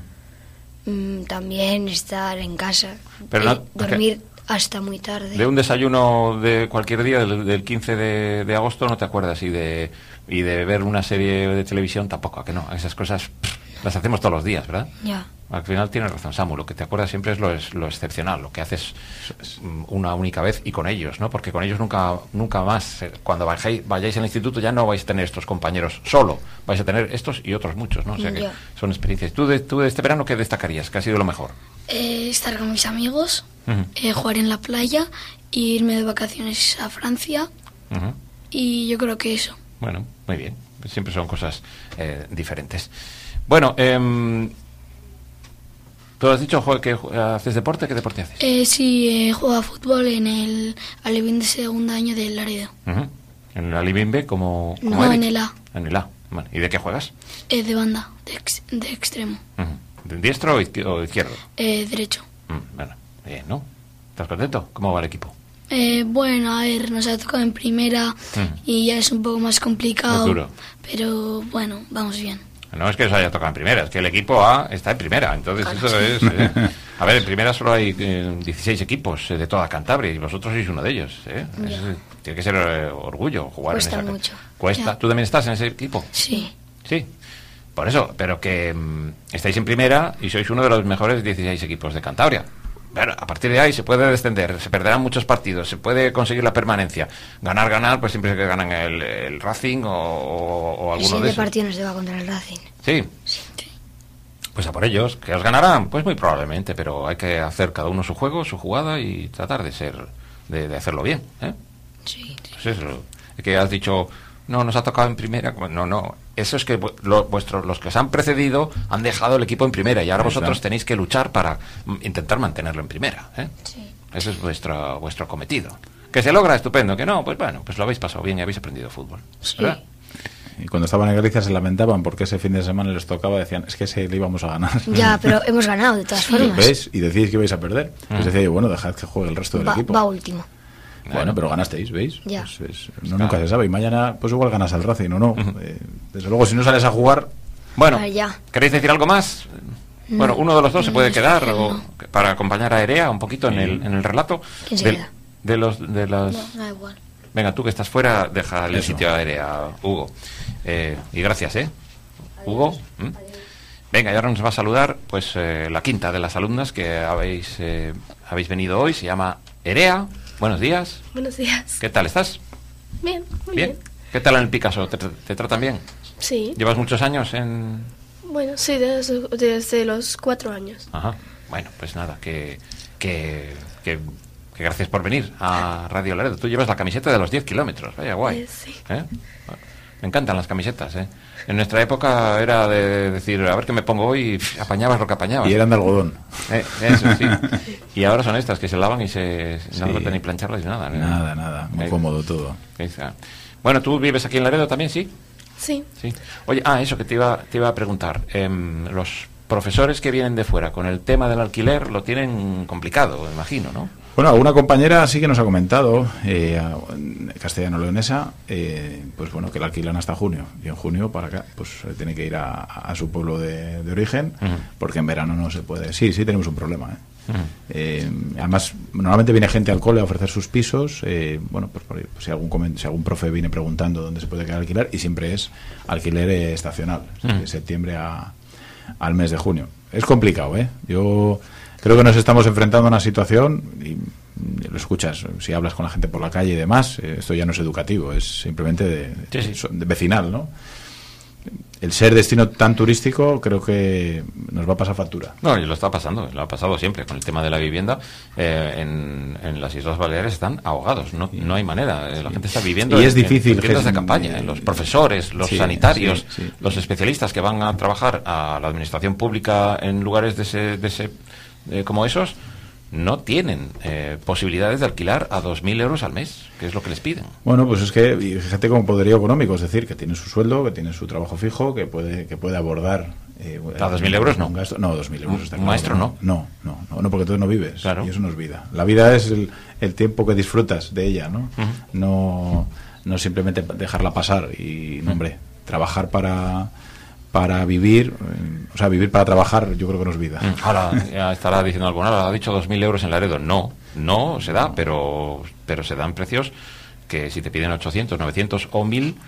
Mm. Mm, también estar en casa, Pero y no, dormir okay. hasta muy tarde. De un desayuno de cualquier día, del, del quince de, de agosto, no te acuerdas, y de... Y de ver una serie de televisión tampoco, ¿a que no? Esas cosas pff, las hacemos todos los días, ¿verdad? Ya. Al final tienes razón, Samu, lo que te acuerdas siempre es lo, es lo excepcional, lo que haces una única vez y con ellos, ¿no? Porque con ellos nunca nunca más, cuando vayáis, vayáis al instituto ya no vais a tener estos compañeros solo, vais a tener estos y otros muchos, ¿no? O sea que Ya. son experiencias. ¿Tú de, tú de este verano qué destacarías? ¿Qué ha sido lo mejor? Eh, estar con mis amigos, Ujú. eh, jugar en la playa, irme de vacaciones a Francia Ujú. y yo creo que eso. Bueno, muy bien. Siempre son cosas eh, diferentes. Bueno, eh, ¿tú has dicho jo, que haces deporte? ¿Qué deporte haces? Eh, sí, eh, juego a fútbol en el Alevín de segundo año del Laredo. Uh-huh. ¿En el Alibimbe como, como No, Eric? en el A. En el A. Bueno, ¿y de qué juegas? Eh, de banda, de, ex- de extremo, Uh-huh. ¿De diestro o izquier- o izquierdo? eh, derecho. Mm, bueno, bien, ¿no? ¿Estás contento? ¿Cómo va el equipo? Eh, bueno, a ver, nos ha tocado en primera y ya es un poco más complicado. Es duro. Pero bueno, vamos bien. No es que os haya tocado en primera, es que el equipo A está en primera. Entonces, eso es. eh, a ver, en primera solo hay eh, dieciséis equipos eh, de toda Cantabria y vosotros sois uno de ellos. ¿eh? Es- tiene que ser eh, orgullo jugar Cuesta en esa. mucho. Cuesta. Ya. ¿Tú también estás en ese equipo? Sí. Sí. Por eso, pero que mm, estáis en primera y sois uno de los mejores dieciséis equipos de Cantabria. Bueno, a partir de ahí se puede descender, se perderán muchos partidos, se puede conseguir la permanencia. Ganar, ganar, pues siempre que ganan el, el Racing o, o, o El alguno de siguiente esos. partido nos va contra el Racing. Sí. Pues a por ellos, que os ganarán, pues muy probablemente, pero hay que hacer cada uno su juego, su jugada y tratar de ser, de, de hacerlo bien, ¿eh? Sí. Pues eso, es que has dicho, no, nos ha tocado en primera, no, no, eso es que vu- lo- vuestros, los que os han precedido han dejado el equipo en primera y ahora Ahí vosotros está. tenéis que luchar para mm, intentar mantenerlo en primera, ¿eh? Sí. Ese es vuestro, vuestro cometido. Que se logra, estupendo, que no, pues bueno, pues lo habéis pasado bien y habéis aprendido fútbol, Sí. ¿verdad? Y cuando estaban en Galicia se lamentaban porque ese fin de semana les tocaba, decían, es que ese le íbamos a ganar. Ya, pero hemos ganado de todas formas. ¿Ves? Y decís que ibais a perder. Mm. Les decía yo, bueno, dejad que juegue el resto del Va, equipo. va último. Bueno, pero ganasteis, ¿veis? Ya. Pues, pues, no, Claro. nunca se sabe. Y mañana, pues igual ganas al Racing o no. Eh, desde luego, si no sales a jugar, Bueno, Ah, ya. ¿queréis decir algo más? Bueno, uno de los dos se puede no, quedar no. o, para acompañar a Erea un poquito en el, en el relato. ¿Quién se Del- queda? de los de las No, da igual. Venga, tú que estás fuera, deja el Eso. sitio a Erea, Hugo. Eh, y gracias, ¿eh? Hugo. ¿Mm? Venga, y ahora nos va a saludar pues eh, la quinta de las alumnas que habéis eh, habéis venido hoy, se llama Erea. Buenos días. Buenos días. ¿Qué tal estás? Bien, muy bien. ¿Qué tal en el Picasso? ¿Te, te tratan bien? Sí. ¿Llevas muchos años en...? Bueno, sí, desde, desde los cuatro años. Ajá. Bueno, pues nada, que, que, que, que gracias por venir a Radio Laredo. Tú llevas la camiseta de los diez kilómetros, vaya guay. Eh, sí. ¿Eh? Me encantan las camisetas, ¿eh? En nuestra época era de decir, a ver qué me pongo hoy, y pff, apañabas lo que apañabas. y eran de algodón. Eh, eso sí. Y ahora son estas que se lavan y se no Sí. hace falta ni plancharlas ni nada. ¿no? Nada, nada. Muy Eh, cómodo todo. esa. Bueno, ¿tú vives aquí en Laredo también, sí? Sí. Sí. Oye, ah, eso que te iba, te iba a preguntar. Em, los profesores que vienen de fuera con el tema del alquiler lo tienen complicado, me imagino, ¿no? Bueno, alguna compañera sí que nos ha comentado, eh, a- en castellano-leonesa, eh, pues bueno, que la alquilan hasta junio. Y en junio, para acá, pues eh, tiene que ir a, a su pueblo de, de origen, Ujú. porque en verano no se puede. Sí, sí, tenemos un problema. ¿eh? Ujú. Eh, además, normalmente viene gente al cole a ofrecer sus pisos. eh, bueno, pues, por ahí, pues si, algún comen- si algún profe viene preguntando dónde se puede quedar a alquilar, y siempre es alquiler eh, estacional, Mm. de septiembre a, al mes de junio. Es complicado, ¿eh? Yo creo que nos estamos enfrentando a una situación, y mm, lo escuchas, si hablas con la gente por la calle y demás, eh, esto ya no es educativo, es simplemente de, Sí, sí. de vecinal, ¿no? El ser destino tan turístico creo que nos va a pasar factura. No, y lo está pasando, lo ha pasado siempre con el tema de la vivienda. Eh, en, en las Islas Baleares están ahogados, no, no hay manera. eh, La gente está viviendo Y es en- difícil en viviendas que- de campaña. eh, Los profesores, los Sí, sanitarios, sí, sí. los especialistas que van a trabajar a la administración pública en lugares de ese, de ese eh, como esos, no tienen eh, posibilidades de alquilar a dos mil euros al mes, que es lo que les piden. Bueno, pues es que y fíjate como poderío económico, es decir, que tiene su sueldo, que tiene su trabajo fijo, que puede que puede abordar... Eh, ¿A dos mil euros no? un gasto- no, dos mil euros Un- está un claro maestro que no. No, no, no, no, porque entonces no vives. Claro. Y eso no es vida. La vida es el, el tiempo que disfrutas de ella, ¿no? Ujú. No, no simplemente dejarla pasar y, no, hombre, trabajar para... para vivir, eh, o sea, vivir para trabajar, yo creo que no es vida. Mm, Ahora ya estará diciendo alguna, ahora ha dicho dos mil euros en Laredo. No, no se da, pero, pero se dan precios que si te piden ochocientos, novecientos o mil,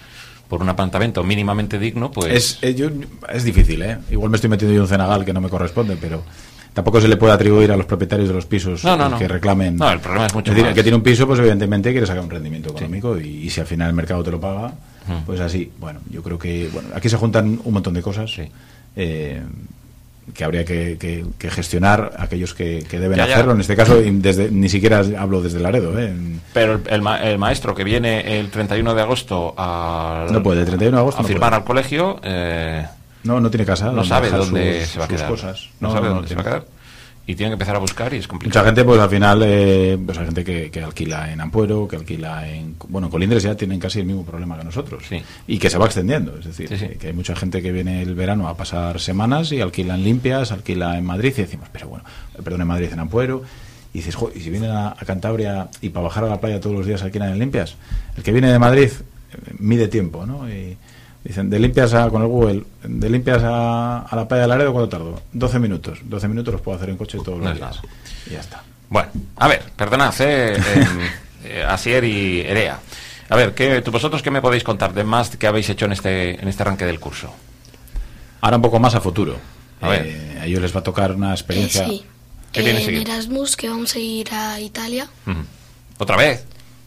por un apartamento mínimamente digno, pues... Es, eh, yo, es difícil, ¿eh? Igual me estoy metiendo yo un cenagal que no me corresponde, pero tampoco se le puede atribuir a los propietarios de los pisos no, no, no. que reclamen... No, el problema es mucho es decir, más. el que tiene un piso, pues evidentemente quiere sacar un rendimiento económico, sí. y, y si al final el mercado te lo paga, uh-huh. pues así. Bueno, yo creo que... bueno, aquí se juntan un montón de cosas. Sí. Eh, que habría que, que, que gestionar aquellos que, que deben ya, ya. hacerlo. En este caso, desde, ni siquiera hablo desde Laredo. ¿eh? Pero el, el, ma, el maestro que viene el treinta y uno de agosto a, no puede, el treinta y uno de agosto a no firmar puede. al colegio... Eh, no, no tiene casa. No sabe dónde sus, se va a quedar. Cosas. No, no sabe no, dónde no se va a quedar. Y tiene que empezar a buscar y es complicado. Mucha gente, pues al final, eh, pues hay gente que, que alquila en Ampuero, que alquila en... Bueno, Colindres ya tienen casi el mismo problema que nosotros. Sí. Y que se va extendiendo. Es decir, sí, sí. que hay mucha gente que viene el verano a pasar semanas y alquila en Limpias, alquila en Madrid y decimos, pero bueno, perdón, en Madrid, en Ampuero. Y dices, y si vienen a, a Cantabria y para bajar a la playa todos los días alquilan en Limpias. El que viene de Madrid eh, mide tiempo, ¿no? Y dicen, de Limpias a, con el Google, de Limpias a, a la playa de Laredo, ¿cuánto tardo? doce minutos. doce minutos los puedo hacer en coche todos los no días. Y ya está. Bueno, a ver, perdonad, eh, eh, eh, Asier y Erea. A ver, ¿qué, tú, vosotros qué me podéis contar de más que habéis hecho en este, en este arranque del curso? Ahora un poco más a futuro. A ver. Eh, a ellos les va a tocar una experiencia... Eh, sí. ¿Qué eh, tiene en seguir? Erasmus, que vamos a ir a Italia. Uh-huh. ¿Otra vez?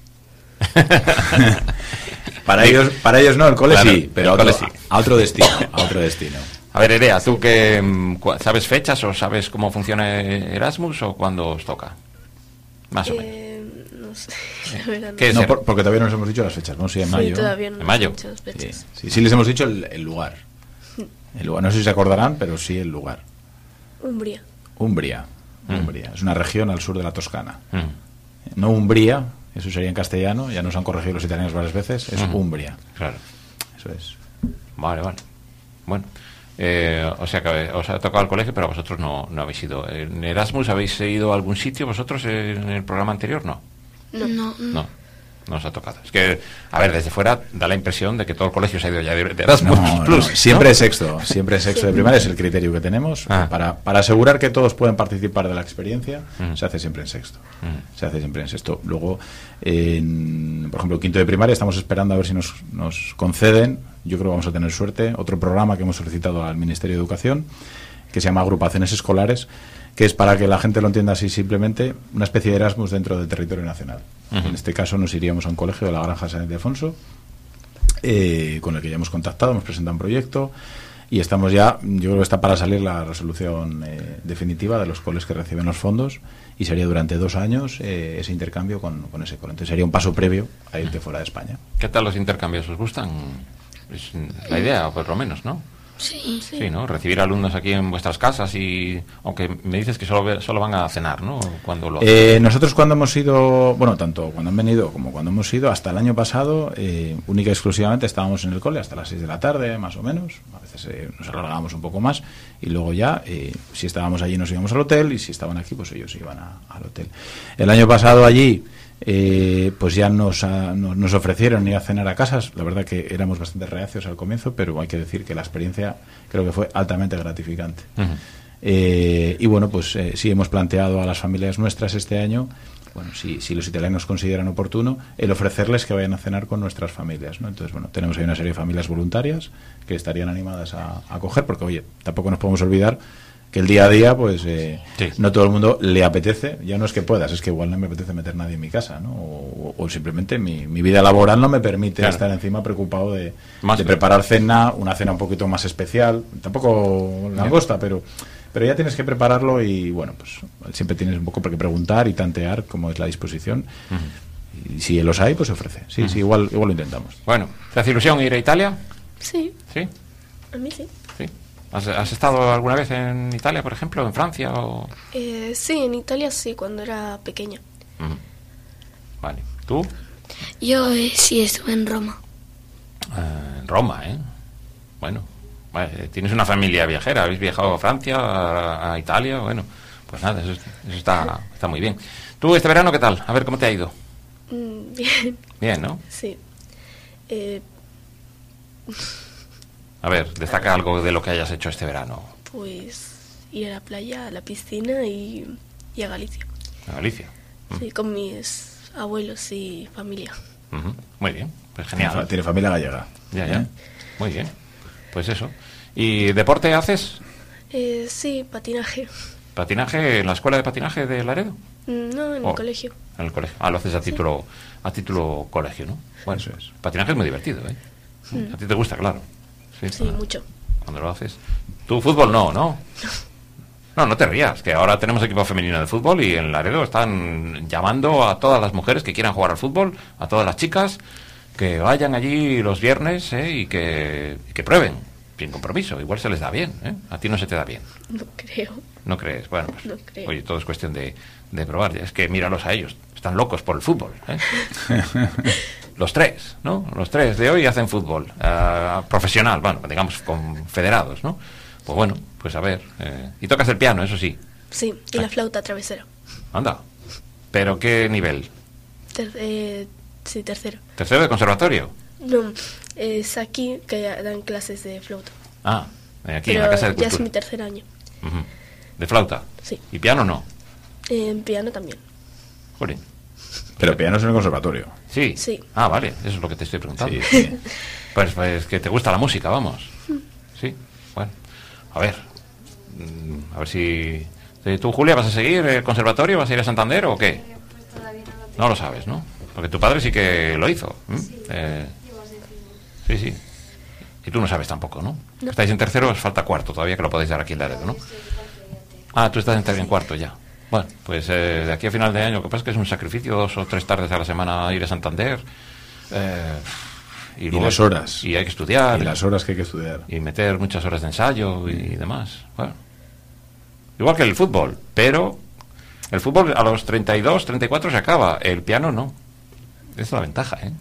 Para ellos, para ellos no, el cole claro, sí, pero a otro, sí. a otro destino, a otro destino. A ver, Erea, ¿tú que sabes fechas o sabes cómo funciona Erasmus o cuándo os toca? Más o eh, menos. No sé, la verdad. ¿Qué no, por, porque todavía no nos hemos dicho las fechas, ¿no? Sí, en sí, mayo. todavía no en mayo. Nos hemos dicho las fechas. Sí, sí, sí les hemos dicho el, el lugar. El lugar. No sé si se acordarán, pero sí el lugar. Umbria. Umbria. Mm. Umbria. Es una región al sur de la Toscana. Mm. No Umbría, eso sería en castellano, ya nos han corregido los italianos varias veces, es mm. Umbria. Claro. Eso es. Vale, vale. Bueno, eh, o sea que os ha tocado el colegio, pero vosotros no, no habéis ido. ¿En Erasmus habéis ido a algún sitio vosotros en el programa anterior? No. No, no. No. No os ha tocado. Es que, a ver, desde fuera da la impresión de que todo el colegio se ha ido ya de, de Erasmus no, Plus. No, siempre ¿no? es sexto, siempre es sexto de primaria, es el criterio que tenemos. Ah. Para, para asegurar que todos pueden participar de la experiencia, mm. se hace siempre en sexto. Mm. Se hace siempre en sexto. Luego, en, por ejemplo, quinto de primaria, estamos esperando a ver si nos, nos conceden, yo creo que vamos a tener suerte, otro programa que hemos solicitado al Ministerio de Educación, que se llama Agrupaciones Escolares, que es, para que la gente lo entienda así simplemente, una especie de Erasmus dentro del territorio nacional. Uh-huh. En este caso nos iríamos a un colegio de la Granja San Ildefonso, eh, con el que ya hemos contactado, hemos presentado un proyecto y estamos ya, yo creo que está para salir la resolución eh, definitiva de los coles que reciben los fondos, y sería durante dos años eh, ese intercambio con, con ese cole. Entonces sería un paso previo a irte uh-huh. fuera de España. ¿Qué tal los intercambios? ¿Os gustan? Es la idea, por lo menos, ¿no? Sí, sí. Sí, ¿no? Recibir alumnos aquí en vuestras casas, y aunque me dices que solo, solo van a cenar, ¿no? Cuando lo eh, nosotros cuando hemos ido, bueno, tanto cuando han venido como cuando hemos ido, hasta el año pasado, eh, única y exclusivamente estábamos en el cole hasta las seis de la tarde, más o menos. A veces eh, nos alargábamos un poco más, y luego ya, eh, si estábamos allí nos íbamos al hotel, y si estaban aquí, pues ellos iban a, al hotel. El año pasado allí, Eh, pues ya nos, a, nos, nos ofrecieron ir a cenar a casas. La verdad que éramos bastante reacios al comienzo, pero hay que decir que la experiencia creo que fue altamente gratificante. Uh-huh. eh, y bueno, pues eh, sí hemos planteado a las familias nuestras este año, bueno, si, si los italianos consideran oportuno, el ofrecerles que vayan a cenar con nuestras familias, ¿no? Entonces, bueno, tenemos ahí una serie de familias voluntarias que estarían animadas a, a acoger, porque oye, tampoco nos podemos olvidar que el día a día, pues eh, sí. no todo el mundo le apetece, ya no es que puedas, es que igual no me apetece meter nadie en mi casa, ¿no? O, o simplemente mi, mi vida laboral no me permite claro. estar encima preocupado de, de preparar cena, una cena un poquito más especial, tampoco langosta, pero pero ya tienes que prepararlo, y bueno, pues siempre tienes un poco que preguntar y tantear cómo es la disposición. Uh-huh. Y si los hay, pues se ofrece. Sí, uh-huh. sí, igual, igual lo intentamos. Bueno, ¿te hace ilusión ir a Italia? Sí. ¿Sí? A mí sí. Sí. ¿Has, ¿Has estado alguna vez en Italia, por ejemplo, en Francia? O... Eh, sí, en Italia sí, cuando era pequeña. Uh-huh. Vale. ¿Tú? Yo eh, sí estuve en Roma. Uh, en Roma, ¿eh? Bueno, vale, tienes una familia viajera, habéis viajado a Francia, a, a Italia, bueno, pues nada, eso, eso está, está muy bien. ¿Tú este verano qué tal? A ver, ¿cómo te ha ido? Mm, bien. Bien, ¿no? Sí. Eh... A ver, destaca algo de lo que hayas hecho este verano. Pues ir a la playa, a la piscina y, y a Galicia. ¿A Galicia? Sí, mm. con mis abuelos y familia. Uh-huh. Muy bien, pues genial. Tiene familia gallega. Ya, ya. ¿Eh? Muy bien. Pues eso. ¿Y deporte haces? Eh, sí, patinaje. ¿Patinaje en la escuela de patinaje de Laredo? No, en Oh, el colegio. En el colegio. Ah, lo haces a título, a título colegio, ¿no? Bueno, Eso es. patinaje es muy divertido, ¿eh? Mm. A ti te gusta, claro. Sí, cuando- mucho. Cuando lo haces. ¿Tú fútbol no, no? No, no te rías, que ahora tenemos equipo femenino de fútbol y en Laredo están llamando a todas las mujeres que quieran jugar al fútbol, a todas las chicas, que vayan allí los viernes, ¿eh? y, que, y que prueben, sin compromiso. Igual se les da bien, ¿eh? A ti no se te da bien. No creo. ¿No crees? Bueno, pues, No creo. oye, todo es cuestión de, de probar. Es que míralos a ellos, están locos por el fútbol, ¿eh? Los tres, ¿no? Los tres de hoy hacen fútbol uh, profesional, bueno, digamos con federados, ¿no? Pues bueno, pues a ver. Eh, y tocas el piano, eso sí. Sí, y la flauta travesera. Anda. ¿Pero qué nivel? Ter- eh, sí, tercero. ¿Tercero de conservatorio? No, es aquí que dan clases de flauta. Ah, eh, aquí Pero en la Casa de ya es Cultura. mi tercer año. Ujú. ¿De flauta? Sí. ¿Y piano no? Eh, en piano también. Jolín. Pero piano es en el conservatorio. Sí. Sí. Ah, vale, eso es lo que te estoy preguntando. Sí, sí. Pues, pues que te gusta la música, vamos. Sí, bueno. A ver. Mm, A ver si... ¿Tú, Julia, vas a seguir el conservatorio? ¿Vas a ir a Santander o qué? No lo sabes, ¿no? Porque tu padre sí que lo hizo. ¿m? Eh, sí, sí. Y tú no sabes tampoco, ¿no? No. Estáis en tercero, os falta cuarto todavía, que lo podéis dar aquí en Laredo, ¿no? Ah, tú estás en, ter- en cuarto ya. Bueno, pues eh, de aquí a final de año, lo que pasa es que es un sacrificio, dos o tres tardes a la semana ir a Santander. Eh, y, luego- las horas. Y hay que estudiar. Y las horas que hay que estudiar. Y meter muchas horas de ensayo y demás. Bueno. Igual que el fútbol, pero el fútbol a los treinta y dos, treinta y cuatro se acaba. El piano no. Esa es la ventaja, ¿eh?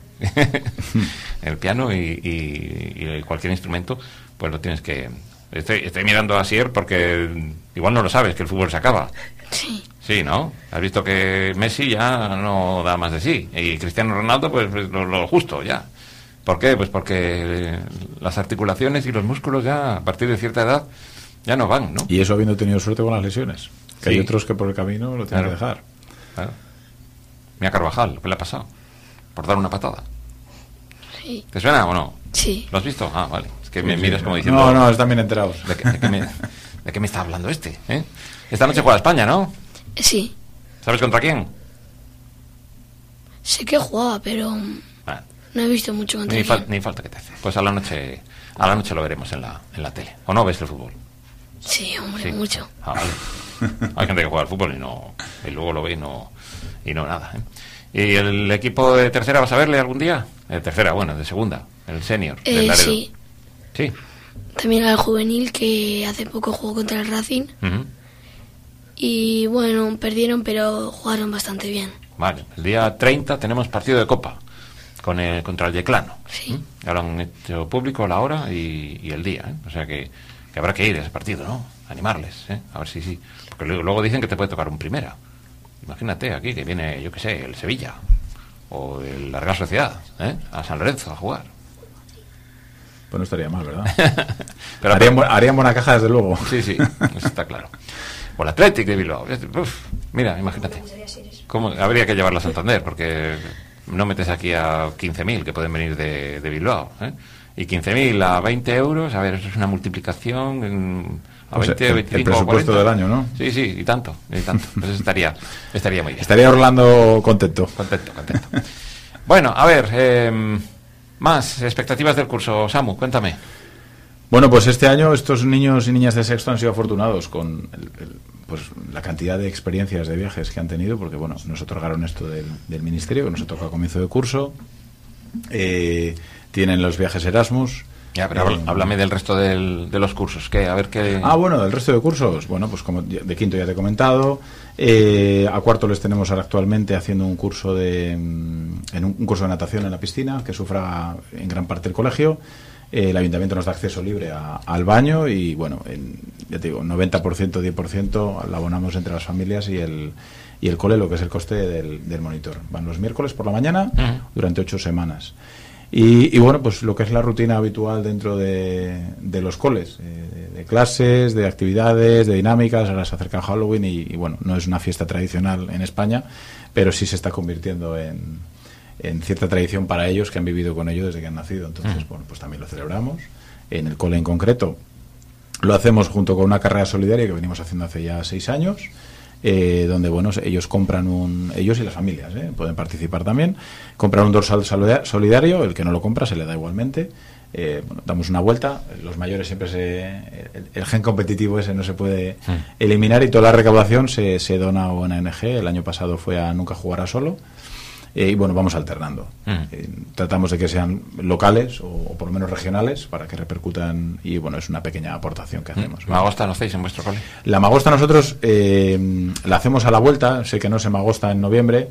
El piano y, y- y cualquier instrumento, pues lo tienes que... Estoy, estoy mirando a Asier porque igual no lo sabes, que el fútbol se acaba. Sí. Sí, ¿no? Has visto que Messi ya no da más de sí. Y Cristiano Ronaldo, pues pues, lo, lo justo, ya. ¿Por qué? Pues porque las articulaciones y los músculos ya, a partir de cierta edad, ya no van, ¿no? Y eso habiendo tenido suerte con las lesiones. Que Sí. hay otros que por el camino lo tienen Claro. que dejar. Claro. Mira Carvajal, ¿qué le ha pasado? Por dar una patada. Sí. ¿Te suena o no? Sí. ¿Lo has visto? Ah, vale. Es que me Sí, miras sí. como diciendo... No, no, están bien enterados. ¿De qué, de qué me, de qué me está hablando este? ¿eh? Esta noche juega España, ¿no? Sí. ¿Sabes contra quién? Sé que jugaba, pero Ah, no he visto mucho contra ni, quién. fal- ni falta que te hace. Pues a la noche a la noche lo veremos en la, en la tele. ¿O no ves el fútbol? Sí, hombre, Sí. mucho. Ah, vale. Hay gente que juega al fútbol y no y luego lo ve y no, y no nada. ¿eh? ¿Y el equipo de tercera vas a verle algún día? De tercera, bueno, de segunda, el senior. del Eh, Laredo. sí. Sí. También al juvenil que hace poco jugó contra el Racing. Ujú. Y bueno, perdieron, pero jugaron bastante bien. Vale, el día treinta tenemos partido de Copa con el, contra el Yeclano. Sí. ¿Mm? Ya lo han hecho público la hora y, y el día. ¿eh? O sea que, que habrá que ir a ese partido, ¿no? Animarles, ¿eh? A ver si sí. Porque luego, luego dicen que te puede tocar un primera. Imagínate aquí que viene, yo qué sé, el Sevilla o el la Real Sociedad, ¿eh? A San Lorenzo a jugar. Pues no estaría mal, ¿verdad? Pero, harían, bu- harían buena caja, desde luego. Sí, sí, eso está claro. O el Athletic de Bilbao. Uf, mira, imagínate. ¿Cómo? Habría que llevarla a Santander, porque no metes aquí a quince mil que pueden venir de, de Bilbao. ¿eh? Y quince mil a veinte euros, a ver, eso es una multiplicación en, a O sea, veinte, el- el veinticinco, presupuesto cuarenta. del año, ¿no? Sí, sí, y tanto, y tanto. Pues eso estaría, estaría muy bien. Estaría Orlando contento. Contento, contento. Bueno, a ver, eh, más expectativas del curso. Samu, cuéntame. Bueno, pues este año estos niños y niñas de sexto han sido afortunados con el- el- pues la cantidad de experiencias de viajes que han tenido, porque bueno, nos otorgaron esto del, del ministerio, que nos toca a comienzo de curso. Eh, tienen los viajes Erasmus. Ya, pero Eh, háblame del resto del, de los cursos. ¿Qué? A ver qué... Ah, bueno, del resto de cursos. Bueno, pues como ya- de quinto ya te he comentado. Eh, a cuarto les tenemos ahora actualmente haciendo un curso de mm, en un, un curso de natación en la piscina que sufraga en gran parte el colegio. Eh, el ayuntamiento nos da acceso libre a- al baño y bueno, en, ya te digo, noventa por ciento, diez por ciento la abonamos entre las familias y el y el cole, lo que es el coste del, del monitor. Van los miércoles por la mañana Ujú. durante ocho semanas. Y, y bueno, pues lo que es la rutina habitual dentro de, de los coles, eh, de, de clases, de actividades, de dinámicas. Ahora se acerca Halloween y, y bueno, no es una fiesta tradicional en España, pero sí se está convirtiendo en, en cierta tradición para ellos, que han vivido con ello desde que han nacido. Entonces, bueno, pues también lo celebramos. En el cole en concreto lo hacemos junto con una carrera solidaria que venimos haciendo hace ya seis años, eh, donde, bueno, ellos compran un... Ellos y las familias, ¿eh? Pueden participar también. Compran un dorsal solidario, el que no lo compra se le da igualmente. Eh, bueno, damos una vuelta, los mayores siempre se... El, el gen competitivo ese no se puede sí. eliminar, y toda la recaudación se, se dona a O N G. El año pasado fue a Nunca Jugará Solo. Eh, y bueno, vamos alternando. Mm. Eh, tratamos de que sean locales o, o por lo menos regionales para que repercutan, y bueno, es una pequeña aportación que hacemos. Mm. ¿Magosta no hacéis en vuestro cole? La Magosta nosotros eh, la hacemos a la vuelta. Sé que no se Magosta en noviembre,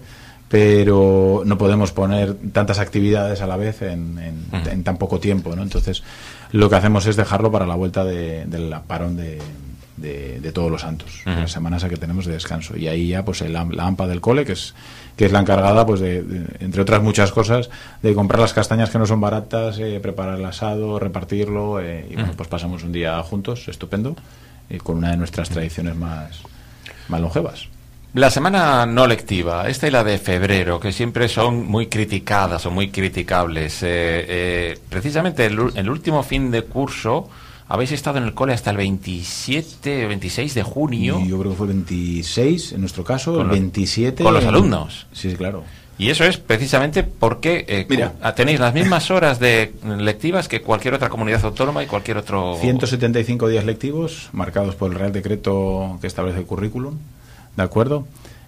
pero no podemos poner tantas actividades a la vez en, en, mm. en tan poco tiempo, ¿no? Entonces lo que hacemos es dejarlo para la vuelta de, del parón de, de, de Todos los Santos, mm. las semanas a que tenemos de descanso, y ahí ya pues el, la A M P A del cole, que es que es la encargada, pues de, de, entre otras muchas cosas, de comprar las castañas que no son baratas, eh, preparar el asado, repartirlo, eh, y bueno, pues pasamos un día juntos, estupendo, eh, con una de nuestras tradiciones más, más longevas. La semana no lectiva, esta y la de febrero, que siempre son muy criticadas o muy criticables. Eh, eh, precisamente el, el último fin de curso habéis estado en el cole hasta el veintisiete, veintiséis de junio. Y yo creo que fue el veintiséis en nuestro caso, con el veintisiete. Con los alumnos. Sí, claro. Y eso es precisamente porque eh, Mira, tenéis las mismas horas de lectivas que cualquier otra comunidad autónoma y cualquier otro... ciento setenta y cinco días lectivos, marcados por el Real Decreto que establece el currículum. ¿De acuerdo?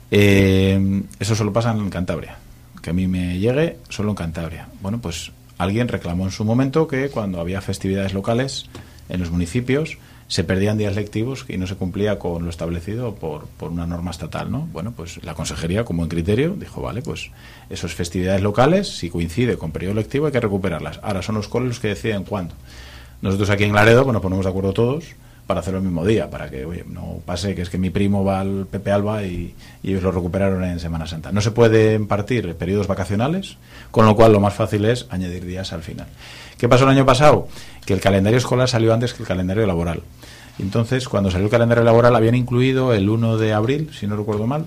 Eh, eso solo pasa en Cantabria. Que a mí me llegue solo en Cantabria. Bueno, pues alguien reclamó en su momento que cuando había festividades locales en los municipios se perdían días lectivos y no se cumplía con lo establecido por, por una norma estatal, ¿no? Bueno, pues la consejería, como en criterio, dijo, vale, pues esas festividades locales, si coincide con periodo lectivo, hay que recuperarlas. Ahora son los coles los que deciden cuándo. Nosotros aquí en Laredo, pues nos ponemos de acuerdo todos para hacerlo el mismo día, para que, oye, no pase que es que mi primo va al Pepe Alba y, y ellos lo recuperaron en Semana Santa. No se pueden impartir periodos vacacionales, con lo cual lo más fácil es añadir días al final. ¿Qué pasó el año pasado? Que el calendario escolar salió antes que el calendario laboral. Entonces, cuando salió el calendario laboral, habían incluido el uno de abril, si no recuerdo mal,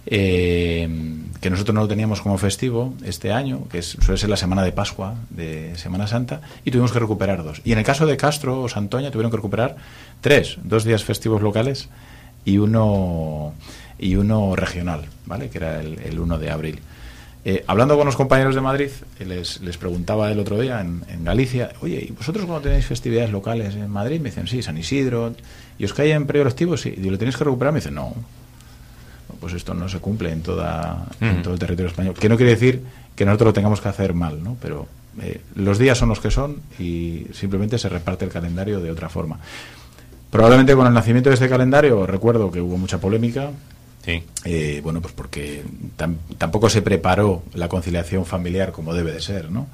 eh, que nosotros no lo teníamos como festivo este año, que es, suele ser la semana de Pascua, de Semana Santa, y tuvimos que recuperar dos. Y en el caso de Castro o Santoña tuvieron que recuperar tres, dos días festivos locales y uno y uno regional, ¿vale? Que era el, el uno de abril. Eh, hablando con los compañeros de Madrid, eh, les, les preguntaba el otro día en, en Galicia, oye, ¿y vosotros cuando tenéis festividades locales en Madrid? Me dicen, sí, San Isidro, ¿y os cae en periodo lectivo? Sí, y lo tenéis que recuperar. Me dicen, no, pues esto no se cumple en toda mm. en todo el territorio español. Que no quiere decir que nosotros lo tengamos que hacer mal, ¿no? Pero eh, los días son los que son y simplemente se reparte el calendario de otra forma. Probablemente con el nacimiento de este calendario, recuerdo que hubo mucha polémica. Sí. Eh, bueno, pues porque tam, tampoco se preparó la conciliación familiar como debe de ser, ¿no?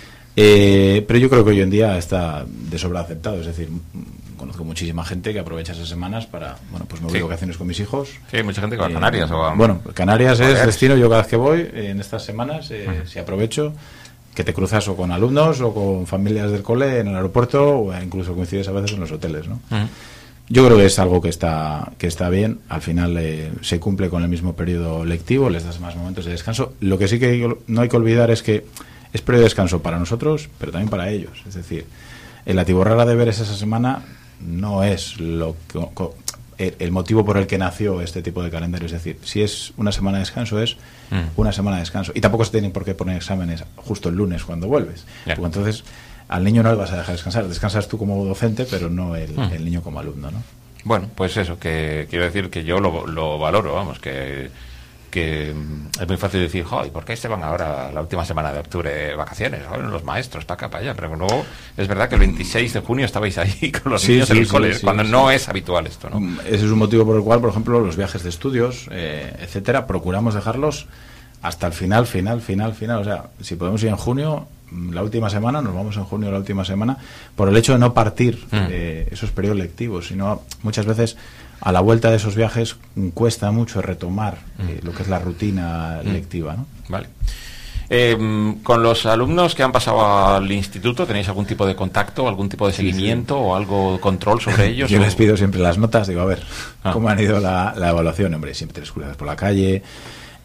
Eh, pero yo creo que hoy en día está de sobra aceptado. Es decir, conozco muchísima gente que aprovecha esas semanas para, bueno, pues me voy sí. de vacaciones con mis hijos. Sí, hay mucha gente que va a Canarias. Eh, o a... Bueno, Canarias es Canarias. Destino. Yo cada vez que voy, eh, en estas semanas, eh, uh-huh. si aprovecho, que te cruzas o con alumnos o con familias del cole en el aeropuerto, o incluso coincides a veces en los hoteles, ¿no? Uh-huh. Yo creo que es algo que está que está bien. Al final eh, se cumple con el mismo periodo lectivo, les das más momentos de descanso. Lo que sí que no hay que olvidar es que es periodo de descanso para nosotros, pero también para ellos. Es decir, el atiborrar a deberes esa semana no es lo que, el motivo por el que nació este tipo de calendario. Es decir, si es una semana de descanso, es mm. una semana de descanso. Y tampoco se tienen por qué poner exámenes justo el lunes cuando vuelves. Yeah. Porque entonces al niño no le vas a dejar descansar. Descansas tú como docente, pero no el, mm. el niño como alumno, ¿no? Bueno, pues eso, que quiero decir que yo lo, lo valoro, vamos, que, que es muy fácil decir, joder, ¿por qué se van ahora la última semana de octubre de vacaciones? Joder, los maestros, para acá, para allá. Pero luego es verdad que el veintiséis de junio estabais ahí con los sí, niños sí, en el sí, cole, sí, cuando sí, no sí. es habitual esto, ¿no? Ese es un motivo por el cual, por ejemplo, los viajes de estudios, eh, etcétera, procuramos dejarlos hasta el final, final, final, final. O sea, si podemos ir en junio, la última semana, nos vamos en junio la última semana, por el hecho de no partir mm. eh, esos periodos lectivos, sino muchas veces a la vuelta de esos viajes cuesta mucho retomar eh, lo que es la rutina mm. lectiva, ¿no? Vale. Eh, con los alumnos que han pasado al instituto, ¿tenéis algún tipo de contacto, algún tipo de seguimiento sí, sí. o algo de control sobre ellos? Yo o... les pido siempre las notas, digo, a ver, ah. ¿cómo han ido la, la evaluación? Hombre, siempre te les cruzas por la calle.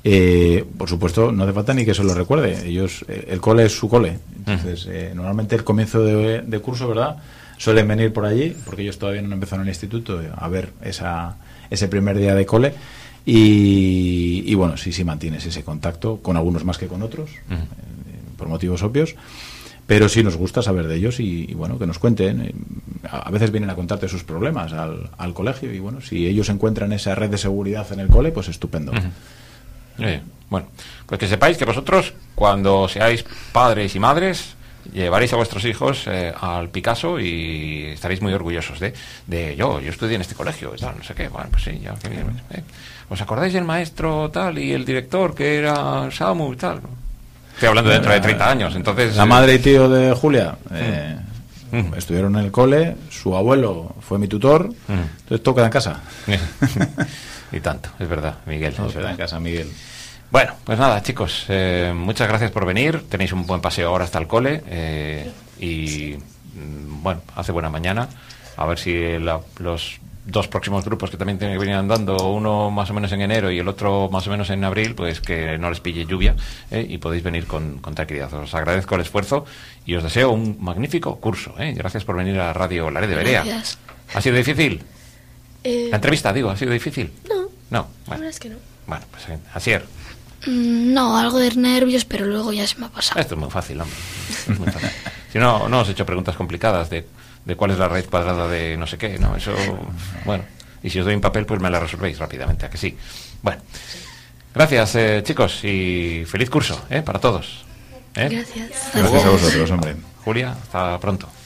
Eh, por supuesto, no hace falta ni que se lo recuerde. Ellos, eh, el cole es su cole. Entonces, eh, normalmente el comienzo de, de curso, ¿verdad?, suelen venir por allí, porque ellos todavía no empezaron en el instituto, a ver esa, ese primer día de cole. Y, y bueno, sí, sí mantienes ese contacto, con algunos más que con otros, uh-huh. eh, por motivos obvios. Pero sí nos gusta saber de ellos y, y bueno, que nos cuenten. A veces vienen a contarte sus problemas al, al colegio y bueno, si ellos encuentran esa red de seguridad en el cole, pues estupendo. Uh-huh. Eh, bueno, pues que sepáis que vosotros, cuando seáis padres y madres, llevaréis a vuestros hijos eh, al Picasso y estaréis muy orgullosos de, de yo, yo estudié en este colegio y tal, no sé qué. Bueno, pues sí, ya, qué bien. Eh. ¿Os acordáis del maestro tal y el director que era Samu y tal? Estoy hablando dentro de treinta años, entonces... La eh, madre y tío de Julia eh, mm. estuvieron en el cole, su abuelo fue mi tutor, mm. entonces todo queda en casa. Y tanto, es verdad, Miguel. Todo es queda verdad. en casa, Miguel. Bueno, pues nada, chicos, eh, muchas gracias por venir. Tenéis un buen paseo ahora hasta el cole eh, y, bueno, hace buena mañana. A ver si la, los dos próximos grupos que también tienen que venir andando, uno más o menos en enero y el otro más o menos en abril, pues que no les pille lluvia eh, y podéis venir con, con tranquilidad. Os agradezco el esfuerzo y os deseo un magnífico curso. Eh. Gracias por venir a Radio Laredo de Berea. Gracias. ¿Ha sido difícil? Eh, La entrevista, digo, ¿ha sido difícil? No, No, la bueno, verdad es que no. bueno pues eh, Asier. No, algo de nervios, pero luego ya se me ha pasado. Esto es muy fácil, hombre. Es muy fácil. Si no, no os he hecho preguntas complicadas de, de cuál es la raíz cuadrada de no sé qué, ¿no? Eso, bueno. Y si os doy un papel, pues me la resolvéis rápidamente, ¿a que sí? Bueno. Gracias, eh, chicos, y feliz curso, ¿eh? Para todos. ¿eh? Gracias. Gracias a vosotros, hombre. Julia, hasta pronto.